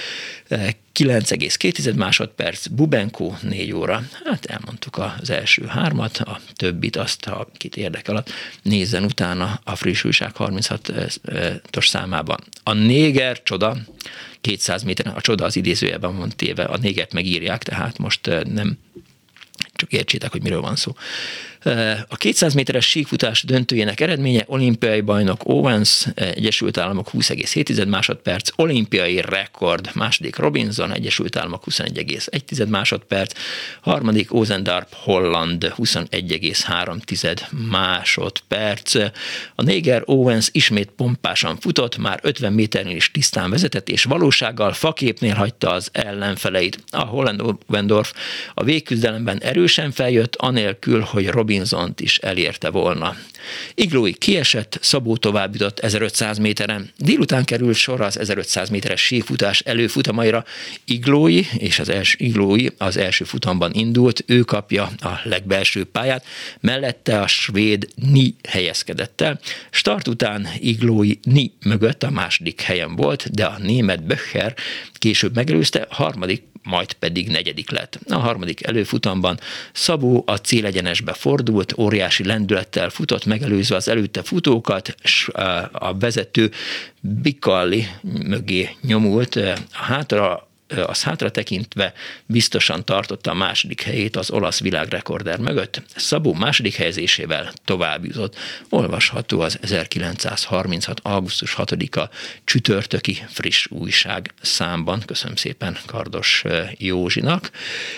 9,2 másodperc, Bubenko 4 óra, hát elmondtuk az első 3-at, a többit azt, ha kit érdekel, nézzen utána a friss újság 36-os számában. A néger csoda, 200 méteren, a csoda az idézőjelben van téve, a négert megírják, tehát most nem csak értsétek, hogy miről van szó. A 200 méteres síkfutás döntőjének eredménye olimpiai bajnok Owens, Egyesült Államok 20,7 másodperc, olimpiai rekord, második Robinson, Egyesült Államok 21,1 másodperc, harmadik Ozendarp, Holland 21,3 másodperc. A néger Owens ismét pompásan futott, már 50 méternél is tisztán vezetett, és valósággal faképnél hagyta az ellenfeleit. A Holland Wendorf a végküzdelemben erősen feljött, anélkül, hogy Robinsont is elérte volna. Iglói kiesett, Szabó tovább jutott 1500 méteren. Délután került sor az 1500 méteres síkfutás előfutamaira. Iglói az első futamban indult, ő kapja a legbelső pályát, mellette a svéd Ni helyezkedett el. Start után Iglói Ni mögött a második helyen volt, de a német Böcher később megelőzte, harmadik majd pedig 4. lett. A 3. előfutamban Szabó a célegyenesbe fordult, óriási lendülettel futott, megelőzve az előtte futókat, és a vezető Bikalli mögé nyomult, hátra tekintve biztosan tartotta a 2. helyét az olasz világrekorder mögött. Szabó 2. helyezésével tovább jutott. Olvasható az 1936. augusztus 6-a csütörtöki Friss Újság számban. Köszönöm szépen Kardos Józsinak.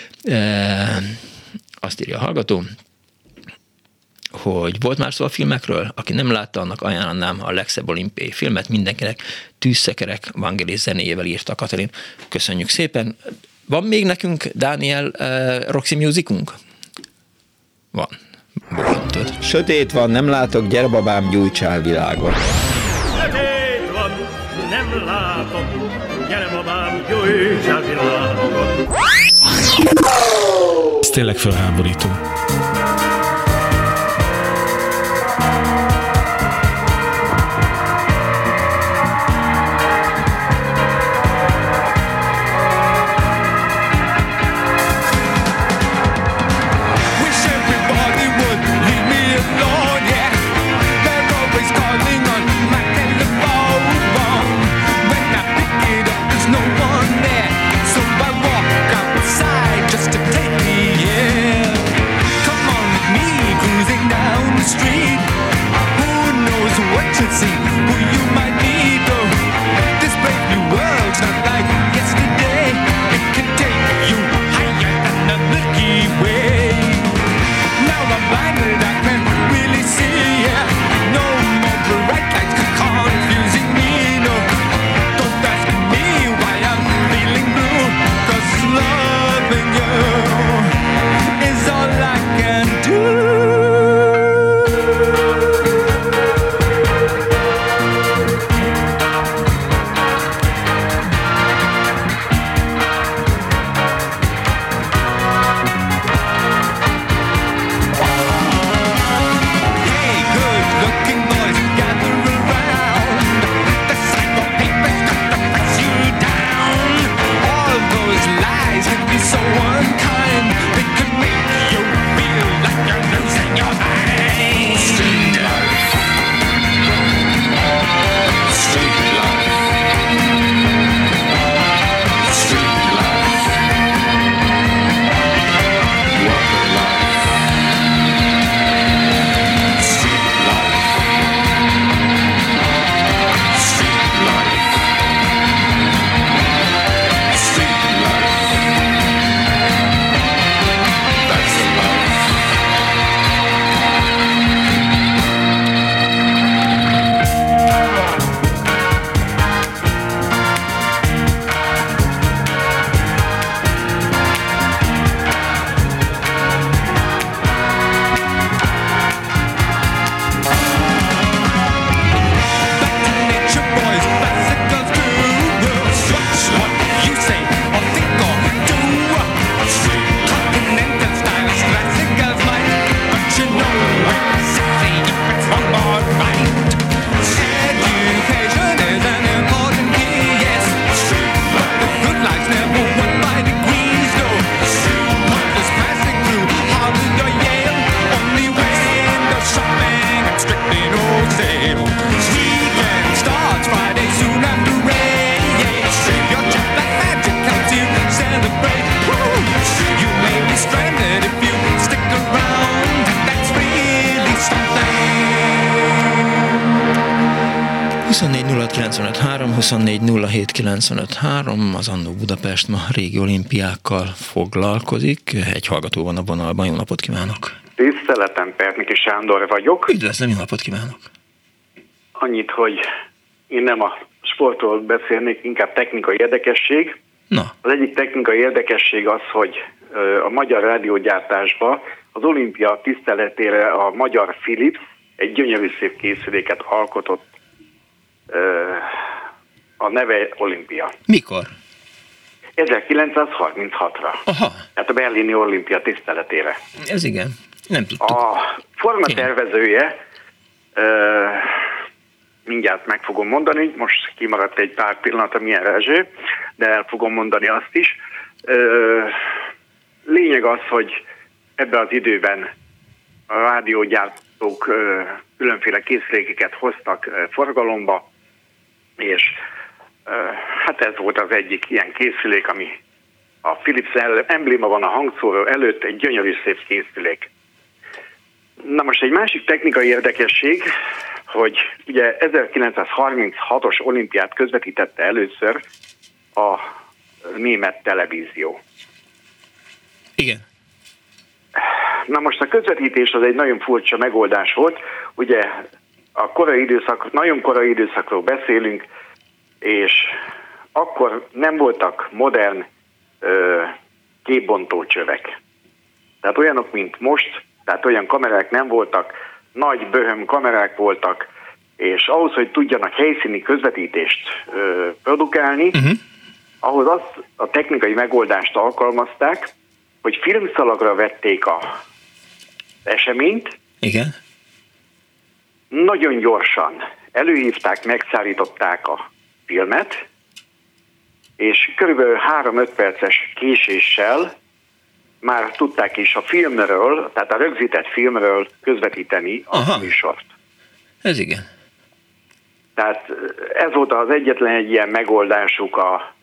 Azt írja a hallgató, hogy volt már szó a filmekről, aki nem látta, annak ajánlanám a legszebb olimpiai filmet, mindenkinek Tűzszekerek Vangelis zenéjével írta Katalin. Köszönjük szépen. Van még nekünk, Dániel, Roxy Musicunk? Van. Bocsántod. Sötét van, nem látok, gyere babám, gyújtsál világot. Sötét van, nem látok, gyere babám, gyújtsál világot. Ez tényleg felháborító. Just to take me in. Come on with me, cruising down the street. Who knows what you'll see, who you might meet. Oh, this brave new world's not like yesterday. It can take you higher than the Milky Way. Now I'm blinded, I can't really see. Yeah. No more bright lights confusing me. No, don't ask me why I'm feeling blue. 'Cause loving you is all I can do. Hey, good-looking boys, gather around. The cycle paper's got to press you down. All those lies can be so unkind. They could make you feel like you're losing your mind. Street life. Street life. Street life. What a life. Street life. Street life. Street life. That's a life. Back to nature, boys, bicycles do. Watch what you say or think or do. Continental styles, classic as mine. But you know exactly if it's wrong or right. Education is an important key, yes. But the good life's never won by degrees, no. What is passing through Harvard or Yale? Only window shopping and strictly no sale. Weekend starts Friday soon after rain. Your jet black magic helps you celebrate. Woo! You may be stranded if you stick around. That's really something. 24 06 953, az Annó Budapest ma régi olimpiákkal foglalkozik. Egy hallgató van a vonalban, jó napot kívánok! Tiszteletem, Pertniki Sándor vagyok. Üdvözlöm, jó napot kívánok! Annyit, hogy én nem a sportról beszélnék, inkább technikai érdekesség. Na. Az egyik technikai érdekesség az, hogy a magyar rádiógyártásban az olimpia tiszteletére a magyar Philips egy gyönyörű szép készüléket alkotott, a neve Olimpia. Mikor? 1936-ra. Aha. Tehát a berlini olimpia tiszteletére. Ez igen, nem tudtuk. A formatervezője, mindjárt meg fogom mondani, most kimaradt egy pár pillanat a milyen Rezső, de el fogom mondani azt is. Lényeg az, hogy ebben az időben a rádiógyártók különféle készülékeket hoztak forgalomba, és hát ez volt az egyik ilyen készülék, ami a Philips embléma van a hangszóró előtt, egy gyönyörű szép készülék. Na most egy másik technikai érdekesség, hogy ugye 1936-os olimpiát közvetítette először a német televízió. Igen. Na most a közvetítés az egy nagyon furcsa megoldás volt, ugye a nagyon korai időszakról beszélünk, és akkor nem voltak modern képbontó csövek. Tehát olyanok, mint most, tehát olyan kamerák nem voltak, nagy böhöm kamerák voltak, és ahhoz, hogy tudjanak helyszíni közvetítést produkálni, ahhoz azt a technikai megoldást alkalmazták, hogy filmszalagra vették az eseményt. Igen. Nagyon gyorsan előhívták, megszállították a filmet, és körülbelül 3-5 perces késéssel már tudták is a filmről, tehát a rögzített filmről közvetíteni a műsort. Ez igen. Tehát ez volt az egyetlen egy ilyen megoldásuk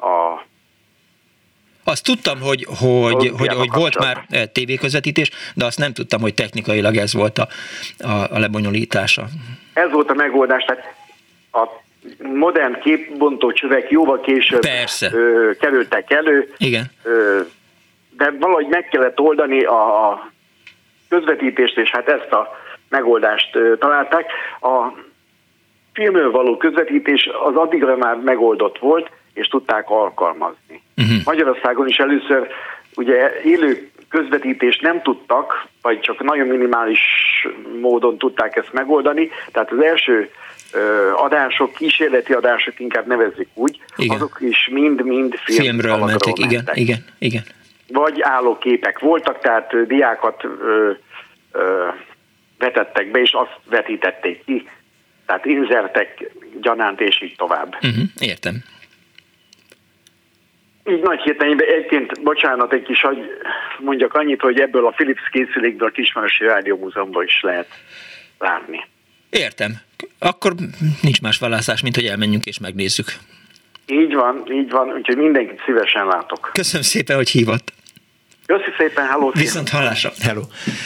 Azt tudtam, hogy volt már tévéközvetítés, de azt nem tudtam, hogy technikailag ez volt a lebonyolítása. Ez volt a megoldás, tehát a modern képbontó csövek jóval később kerültek elő. Igen. De valahogy meg kellett oldani a közvetítést, és hát ezt a megoldást találták. A filmről való közvetítés az addigra már megoldott volt, és tudták alkalmazni. Magyarországon is először ugye élő közvetítést nem tudtak, vagy csak nagyon minimális módon tudták ezt megoldani, tehát az első adások, kísérleti adások, inkább nevezzük úgy, igen. Azok is mind filmről mentek. Igen. Vagy állóképek voltak, tehát diákat vetettek be, és azt vetítették ki. Tehát inzertek gyanánt, és így tovább. Értem. Így nagy hirtelenben egyébként, bocsánat, egy kis, hogy mondjak annyit, hogy ebből a Philips készülékből a Kisvárosi Rádiómúzeumban is lehet látni. Értem. Akkor nincs más választás, mint hogy elmenjünk és megnézzük. Így van, úgyhogy mindenkit szívesen látok. Köszönöm szépen, hogy hívott. Köszi szépen, hello. Viszont hallásra. Hello.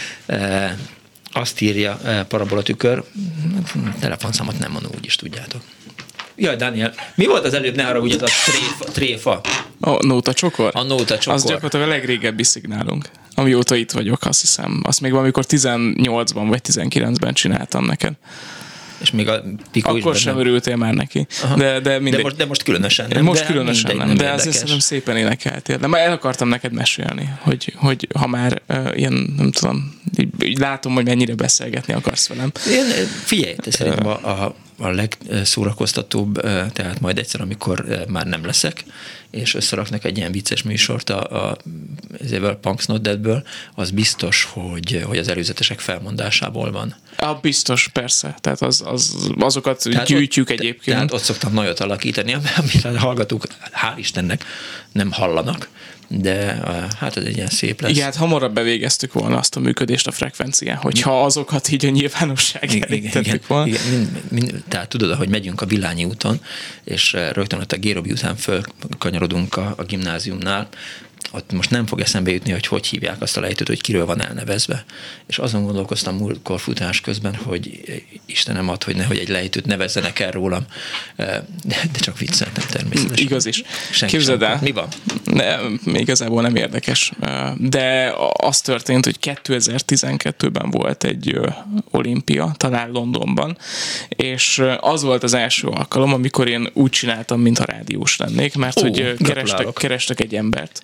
Azt írja Parabolatükör, telefonszámot nem mondom, úgyis tudjátok. Jaj, Dániel, mi volt az előbb, ne haragudj, ez a tréfa? A nóta csokor? A nóta csokor. Az gyakorlatilag a legrégebbi szignálunk, amióta itt vagyok, azt hiszem. Azt még valamikor 18-ban vagy 19-ben csináltam neked. És még a Pikó akkor sem örültél már neki. De most különösen nem. Most különösen nem. De azért szerintem szépen énekeltél. De már el akartam neked mesélni, hogy ha már ilyen, nem tudom, így látom, hogy mennyire beszélgetni akarsz velem. Figyelj, te szerintem a legszórakoztatóbb, tehát majd egyszer, amikor már nem leszek, és összeraknak egy ilyen vicces műsort a Punks Not Deadből, az biztos, hogy az előzetesek felmondásából van. Biztos, persze. Tehát azokat tehát gyűjtjük egyébként. Tehát ott szoktam nagyot alakítani, amire a hallgatók, hál' Istennek, nem hallanak. De hát ez egy ilyen szép lesz. Igen, hát hamarabb bevégeztük volna azt a működést a frekvencián, hogyha azokat így a nyilvánosság elé tettük volna. Tehát tudod, ahogy megyünk a Villányi úton, és rögtön ott a Gérobi után fölkanyarodunk a gimnáziumnál, ott most nem fog eszembe jutni, hogy hívják azt a lejtőt, hogy kiről van elnevezve. És azon gondolkoztam múltkor futás közben, hogy Istenem ad, hogy nehogy egy lejtőt nevezzenek el rólam. De csak vicceltem természetesen. Igaz is. Képzeld el. Mi van? Igazából nem érdekes. De az történt, hogy 2012-ben volt egy olimpia, talán Londonban, és az volt az első alkalom, amikor én úgy csináltam, mintha rádiós lennék, mert hogy kerestek egy embert.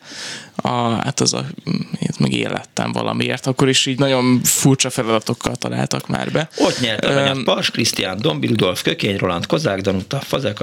Meg élettem valamiért, akkor is így nagyon furcsa feladatokkal találtak már be. Ott nyert aranyat Pars Krisztián, Dombi Rudolf, Kökény Roland, Kozák Danuta,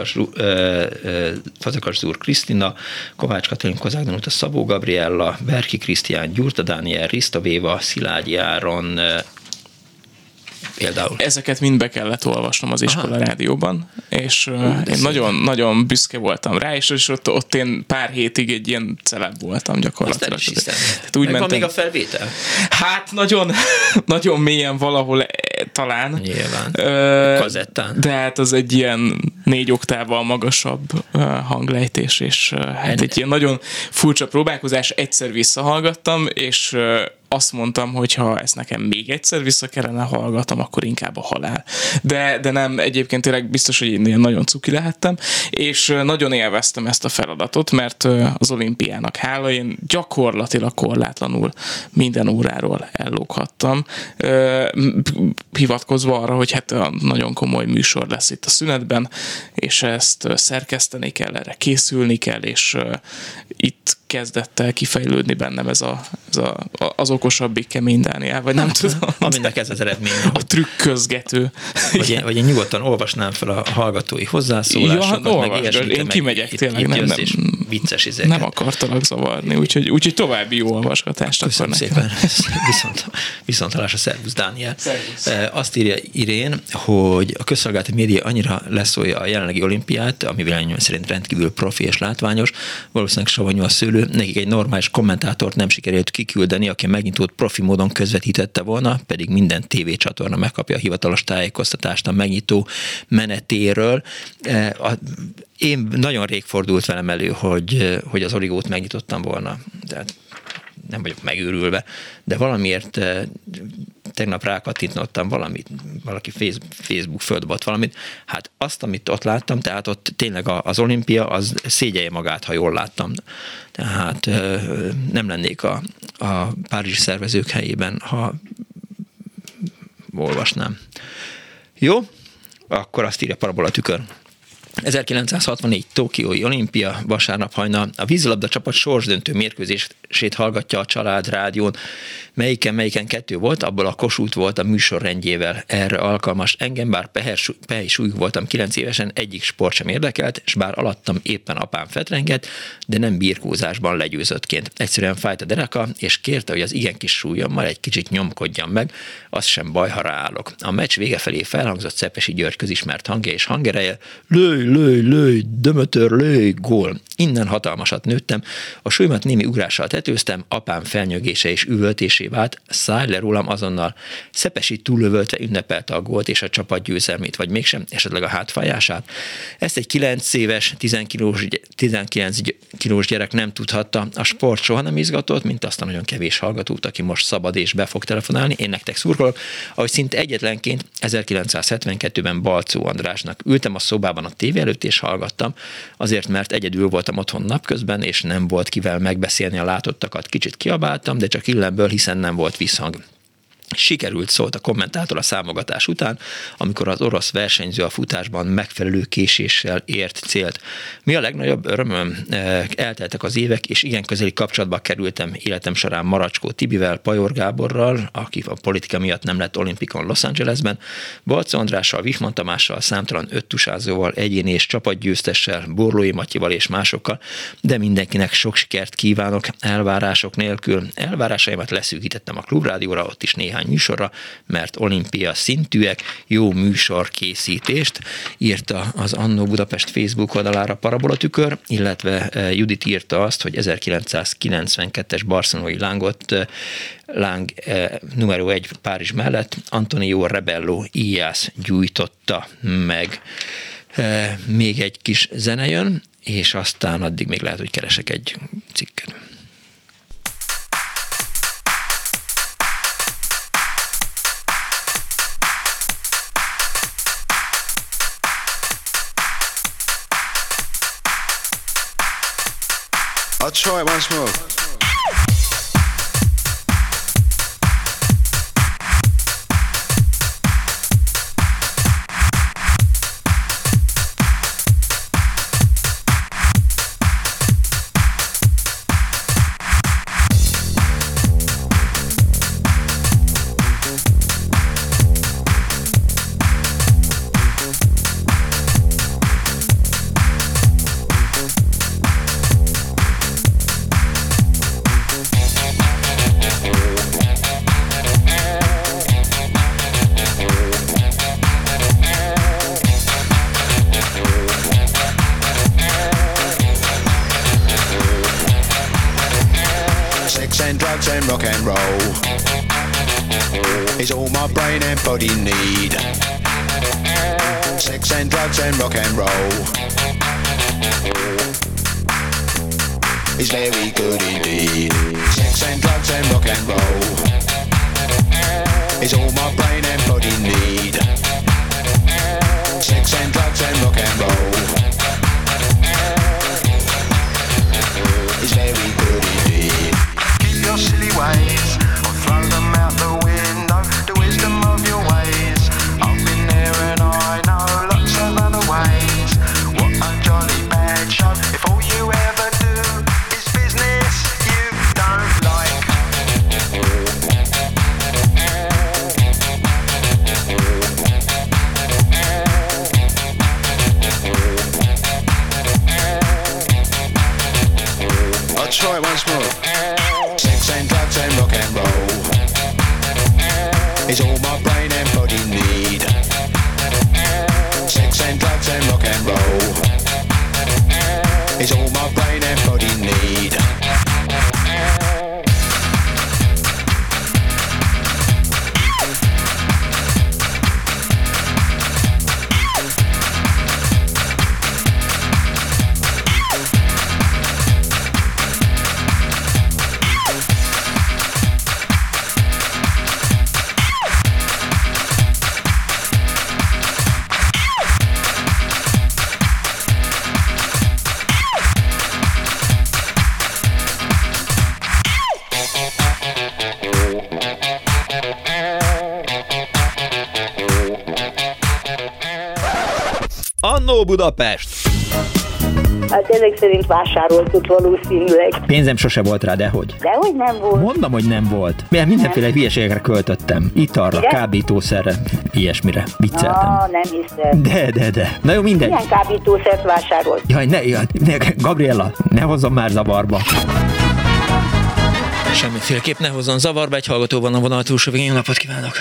Fazekas Zúr Krisztina, Kovács Katalin, Kozák Danuta, Szabó Gabriella, Berki Krisztián, Gyurta Dániel, Riszta Véva, Szilágyi Áron, például? Ezeket mind be kellett olvasnom az iskola rádióban, és én nagyon büszke voltam rá, és ott én pár hétig egy ilyen celeb voltam gyakorlatilag. Úgy mentem. Van még a felvétel? Hát nagyon mélyen valahol talán. Nyilván. Kazettán. De hát az egy ilyen 4 oktával magasabb hanglejtés, és hát egy ilyen nagyon furcsa próbálkozás. Egyszer visszahallgattam, és azt mondtam, hogy ha ezt nekem még egyszer vissza kellene hallgatom, akkor inkább a halál. De nem, egyébként tényleg biztos, hogy én ilyen nagyon cuki lehettem, és nagyon élveztem ezt a feladatot, mert az olimpiának hála, én gyakorlatilag korlátlanul minden óráról ellóghattam, hivatkozva arra, hogy hát nagyon komoly műsor lesz itt a szünetben, és ezt szerkeszteni kell, erre készülni kell, és itt kezdett el kifejlődni bennem az okosabbik Kemény Dániel, vagy nem tudom. Aminek ez az eredmény. A trükközgető. Vagy én nyugodtan olvasnám fel a hallgatói hozzászólásokat, meg ilyesmit. Én kimegyek tényleg. Vicces izéket. Nem akartalak zavarni, úgyhogy további jó olvasgatást. Köszönöm szépen. Viszontlátásra, szervusz Dániel. Azt írja Irén, hogy a közszolgálati média annyira leszólja a jelenlegi olimpiát, ami véleményem szerint rendkívül profi és látványos, valószínűleg savanyú a szőlő, nekik egy normális kommentátort nem sikerült kiküldeni, aki megnyitót profi módon közvetítette volna, pedig minden tévécsatorna megkapja a hivatalos tájékoztatást a megnyitó menetéről. Én nagyon rég fordult velem elő, hogy az Origót megnyitottam volna. Tehát nem vagyok megőrülve, de valamiért tegnap rákattintottam valaki Facebook földobott valamit. Hát azt, amit ott láttam, tehát ott tényleg az olimpia, az szégyelje magát, ha jól láttam. Tehát nem lennék a párizsi szervezők helyében, ha olvasnám. Jó? Akkor azt írja Parabola tükör. 1964 Tokiói olimpia, vasárnap hajnal a vízilabda csapat sorsdöntő mérkőzését hallgatja a Család Rádión. Melyiken 2 volt, abból a Kossuth volt a műsorrendjével erre alkalmas. Engem bár pehely súlyú voltam 9 évesen, egyik sport sem érdekelt, és bár alattam éppen apám fetrengett, de nem birkózásban legyőzöttként. Egyszerűen fájt a dereka, és kérte, hogy az igen kis súlyommal egy kicsit nyomkodjam meg, az sem baj, ha ráállok. A meccs vége felé felhangzott Szepesi György közismert hangja és hangereje: lőj, Dömötör, lőj, gól. Innen hatalmasat nőttem, a súlyomat némi ugrással tetőztem, apám felnyögése és üvöltésé vált, szállj le rólam azonnal. Szepesi túllövöltve ünnepelte a gólt és a csapat győzelmét, vagy mégsem, esetleg a hátfájását. Ezt egy 9 éves, 19 kilós gyerek nem tudhatta, a sport soha nem izgatott, mint azt a nagyon kevés hallgatót, aki most szabad és be fog telefonálni. Én nektek szurkolok, ahogy szinte egyetlenként 1972-ben Balczó Andrásnak ültem a szobában a tévé előtt és hallgattam, azért, mert egyedül voltam otthon napközben, és nem volt kivel megbeszélni a látottakat. Kicsit kiabáltam, de csak illemből, hiszen nem volt visszhang. Sikerült, szólt a kommentátor a számogatás után, amikor az orosz versenyző a futásban megfelelő késéssel ért célt. Mi a legnagyobb örömöm? Elteltek az évek, és igen közeli kapcsolatba kerültem életem során Maracskó Tibivel, Pajor Gáborral, aki a politika miatt nem lett olimpikon Los Angelesben, Balczó Andrással, Wichmann Tamással, számtalan öttusázóval, egyéni és csapatgyőztessel, Borlói Matyival és másokkal, de mindenkinek sok sikert kívánok elvárások nélkül. Elvárásaimat leszűkítettem a Klubrádióra, ott is néhány műsorra, mert olimpia szintűek, jó műsorkészítést írta az Annó Budapest Facebook oldalára Parabola tükör, illetve Judit írta azt, hogy 1992-es barcelonai láng numero 1 Párizs mellett Antonio Rebello Ilyász gyújtotta meg. Még egy kis zene jön, és aztán addig még lehet, hogy keresek egy cikket. I'll try it once more. and drugs and rock and roll is all my brain and body need. Sex and drugs and rock and roll is very good indeed. Sex and drugs and rock and roll is all my brain and body need. Sex and drugs and rock and roll is very good indeed. Keep your silly ways or throw them out the window. The wisdom of your ways, I've been there and I know lots of other ways. What a jolly bad show if all you ever do is business you don't like. I'll try it once more. Sex and drugs and rock and roll is all my brain and body need. Sex and drugs and rock and roll is all my brain and body need. Annó Budapest! Hát ezek szerint vásároltuk valószínűleg. Pénzem sose volt rá, dehogy? Dehogy nem volt. Mondom, hogy nem volt. Mert mindenféle hülyeségekre költöttem. Italra, kábítószerre, ilyesmire. Vicceltem. Nem hiszem. De. Na jó, mindegy. Milyen kábítószert vásárolt? Jaj, ne, Gabriella, ne hozzon már zavarba. Semmiféleképp ne hozzon zavarba, egy hallgató van a vonal túlsó végén. Jó napot kívánok!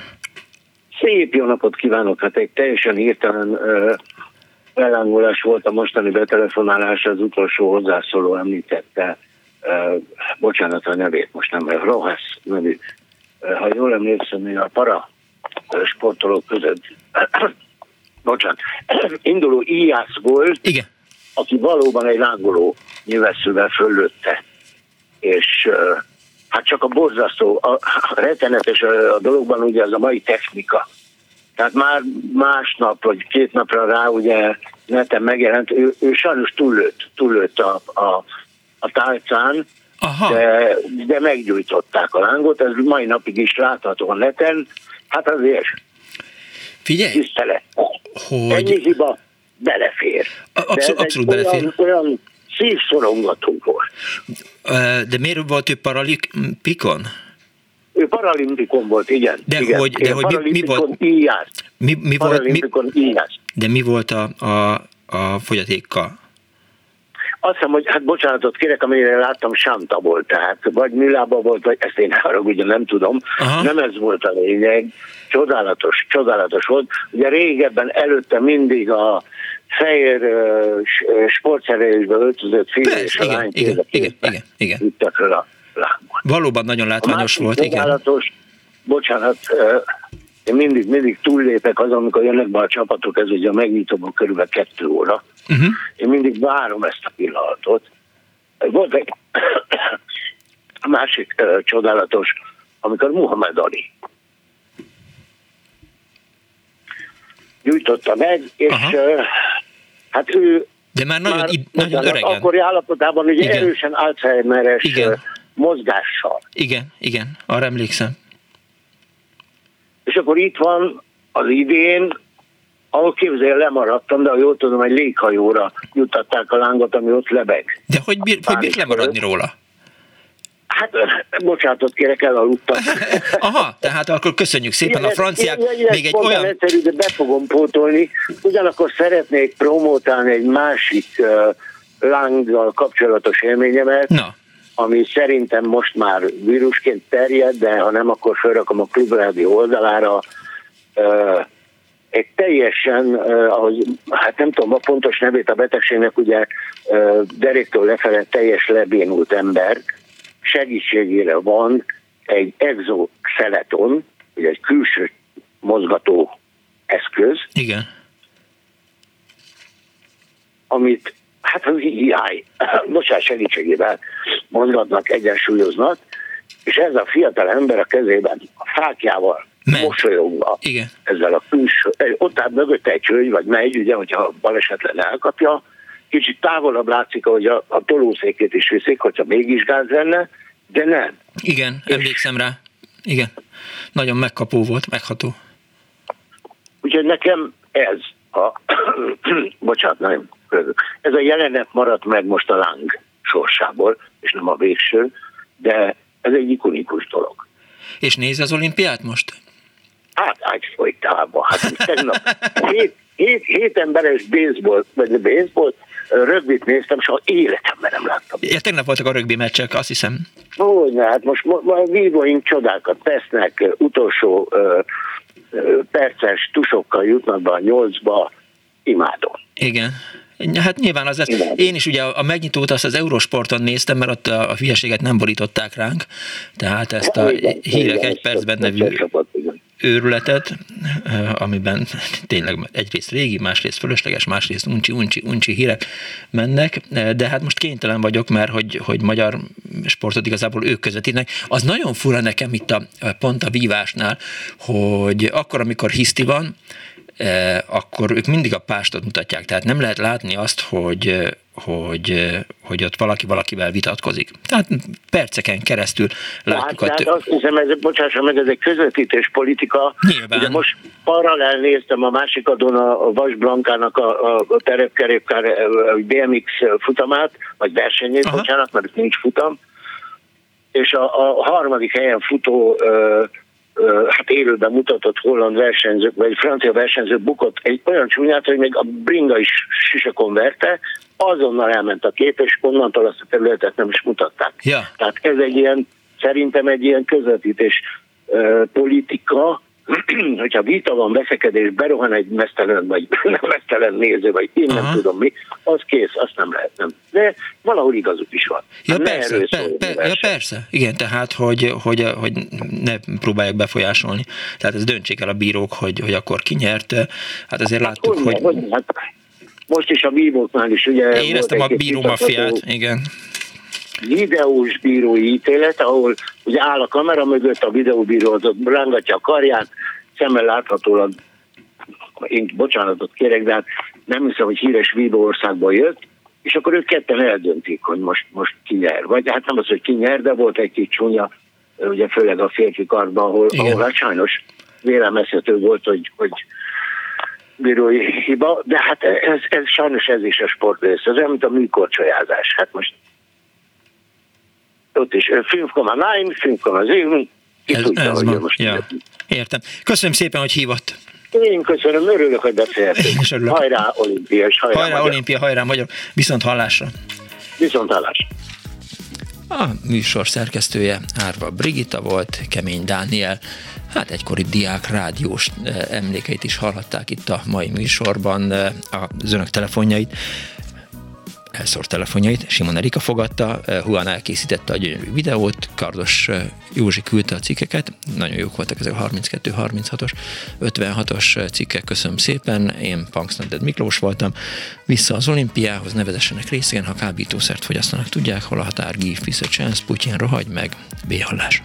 Szép jó napot kívánok! Hát egy teljesen hirtelen ellángolás volt a mostani betelefonálás, az utolsó hozzászóló említette, bocsánat a nevét, most nem, Rohasz nevű. Ha jól emlékszem, hogy a para sportolók között, bocsánat, induló Ijász volt, igen, aki valóban egy lángoló nyilvesszővel föllőtte. És hát csak a borzasztó, a rettenetes a dologban ugye az a mai technika. Tehát már másnap, vagy 2 napra rá ugye neten megjelent, ő sajnos túllőtt a tálcán, de meggyújtották a lángot, ez mai napig is látható a neten, hát azért figyelj, tisztelet. Ennyi hiba belefér. Abszolút belefér. Olyan szívszorongató volt. De miért volt ő paralimpikon? Ő paralimpikon volt, igen. De igen. hogy mi volt? De mi volt a fogyatékkal? Azt hiszem, hogy hát bocsánatot kérek, amire láttam, sánta volt, tehát vagy műlába volt, vagy ezt én haragudjon, nem tudom. Aha. Nem ez volt a lényeg. Csodálatos volt. Ugye régebben előtte mindig a fehér sportszerelésbe öltözött fiú és a lány igen. vittek fel a lábon. Valóban nagyon látványos volt, csodálatos, igen. Bocsánat, én mindig túllépek azon, amikor jönnek be a csapatok, ez ugye a megnyitóban körülbelül 2 óra. Én mindig várom ezt a pillanatot. Volt egy másik csodálatos, amikor Muhammad Ali gyújtotta meg, és hát ő de már nagyon öregen. Akkori állapotában ugye igen. Erősen Alzheimeres mozgással. Igen, arra emlékszem. És akkor itt van az idén, ahol képzelj, lemaradtam, de ha jól tudom, egy léghajóra juttatták a lángot, ami ott lebeg. De hogy bírt lemaradni róla? Hát, bocsánatot kérek, elaludtam. Aha, tehát akkor köszönjük szépen a franciák. Még egy olyan... Egyszerű, de be fogom pótolni. Ugyanakkor szeretnék promotálni egy másik lánggal kapcsolatos élményemet, ami szerintem most már vírusként terjed, de ha nem, akkor felrakom a Klubrádió oldalára. Egy teljesen, ahogy, hát nem tudom a pontos nevét a betegségnek, ugye deréktől lefele teljes lebénult ember, segítségére van egy exoskeleton, vagy egy külső mozgató eszköz. Igen. Amit hát az AI, bocsánat, segítségével mozgatnak, egyensúlyoznak, és ez a fiatal ember a kezében a fákjával mosolyogva, igen. Ezzel a külső, ott áll mögötte egy hölgy, vagy megy, ugye, hogyha balesetlen elkapja, kicsit távolabb látszik, hogy a tolószékét is viszik, hogyha mégis gáz lenne, de nem. Igen, emlékszem rá. Igen. Nagyon megkapó volt, megható. Úgyhogy nekem ez bocsánat, nem ez a jelenet maradt meg most a Láng sorsából, és nem a végső, de ez egy ikonikus dolog. És nézi az olimpiát most? Hát egyfolytában. Hát tegnap 7 emberes baseball, rögbit néztem, soha életemben nem láttam. Ja, tegnap voltak a rögbi meccsek, azt hiszem. Hogyne, hát most a vívóink csodákat tesznek, utolsó perces tusokkal jutnak be a 8-ba, imádom. Igen. Hát nyilván az lesz. Én is ugye a megnyitót azt az Eurosporton néztem, mert ott a hülyeséget nem borították ránk, tehát ezt a hírek egy percben nevű őrületet, amiben tényleg egyrészt régi, másrészt fölösleges, másrészt uncsi hírek mennek, de hát most kénytelen vagyok, mert hogy magyar sportot igazából ők közvetítnek. Az nagyon fura nekem itt pont a vívásnál, hogy akkor, amikor hiszti van, akkor ők mindig a pástot mutatják, tehát nem lehet látni azt, hogy ott valaki valakivel vitatkozik. Tehát perceken keresztül látjuk. Hát azt hiszem, bocsássam meg, ez egy közvetítés politika. Nyilván. De most paralel néztem a másik adon a Vas Blankának a terepkerékpár BMX futamát, vagy versenyét, bocsánat, mert nincs futam, és a harmadik helyen futó hát élőben mutatott holland versenyzők, vagy francia versenyzők bukott egy olyan csúnyát, hogy még a bringa is sisakon verte, azonnal elment a kép, és onnantól azt a területet nem is mutatták. Ja. Tehát ez szerintem egy ilyen közvetítés politika, hogyha vita van, veszekedés, berohan egy meztelen, vagy nem meztelen néző, vagy én nem tudom mi, az kész, azt nem lehet, nem. De valahol igazuk is van. Ja, persze. Igen, tehát, hogy ne próbálják befolyásolni. Tehát ez döntsék el a bírók, hogy akkor ki nyert. Hát azért láttuk, hogy... Most is a bíróknál is, ugye... Éreztem a bíró maffiát, igen. Videós bírói ítélet, ahol ugye áll a kamera mögött, a videóbíró az ott rángatja a karját, szemmel láthatólag, én bocsánatot kérek, de hát nem hiszem, hogy híres vívó országból jött, és akkor ők ketten eldöntik, hogy most ki nyer. Vagy hát nem az, hogy ki nyer, de volt egy kis csúnya, ugye főleg a férfi kartban, ahol hát sajnos vélelmezhető volt, hogy bírói hiba, de hát ez sajnos ez is a sport rész. Ez olyan, mint a műkorcsolyázás. Hát most ott is 5,9, 5,7, ki tudja, hogy most... Ja. Értem. Köszönöm szépen, hogy hívott. Én köszönöm, örülök, hogy beszélhetünk. Hajrá olimpia, és hajrá magyar. Olimpia, hajrá magyar. Viszont hallásra. Viszont hallásra. A műsor szerkesztője Árva Brigitta volt, Kemény Dániel. Hát egykori diák rádiós emlékeit is hallhatták itt a mai műsorban, az önök telefonjait. Elszórt telefonjait, Simon Erika fogadta, Juan elkészítette a gyönyörű videót, Kardos Józsi küldte a cikkeket, nagyon jók voltak ezek a 32, 36-os, 56-os cikkek, köszönöm szépen, én Punks Not Dead Miklós voltam, vissza az olimpiához, ne vezessenek részegen, ha kábítószert fogyasztanak, tudják, hol a határ, give peace a chance, Putyin rohagy meg, B-hallás.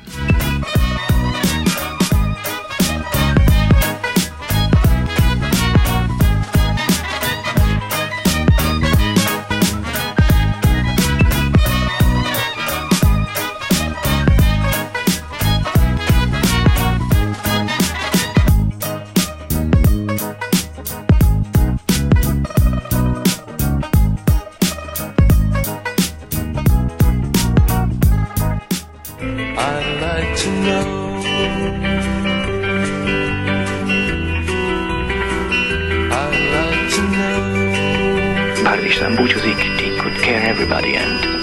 Isten búcsúzik, take good care everybody and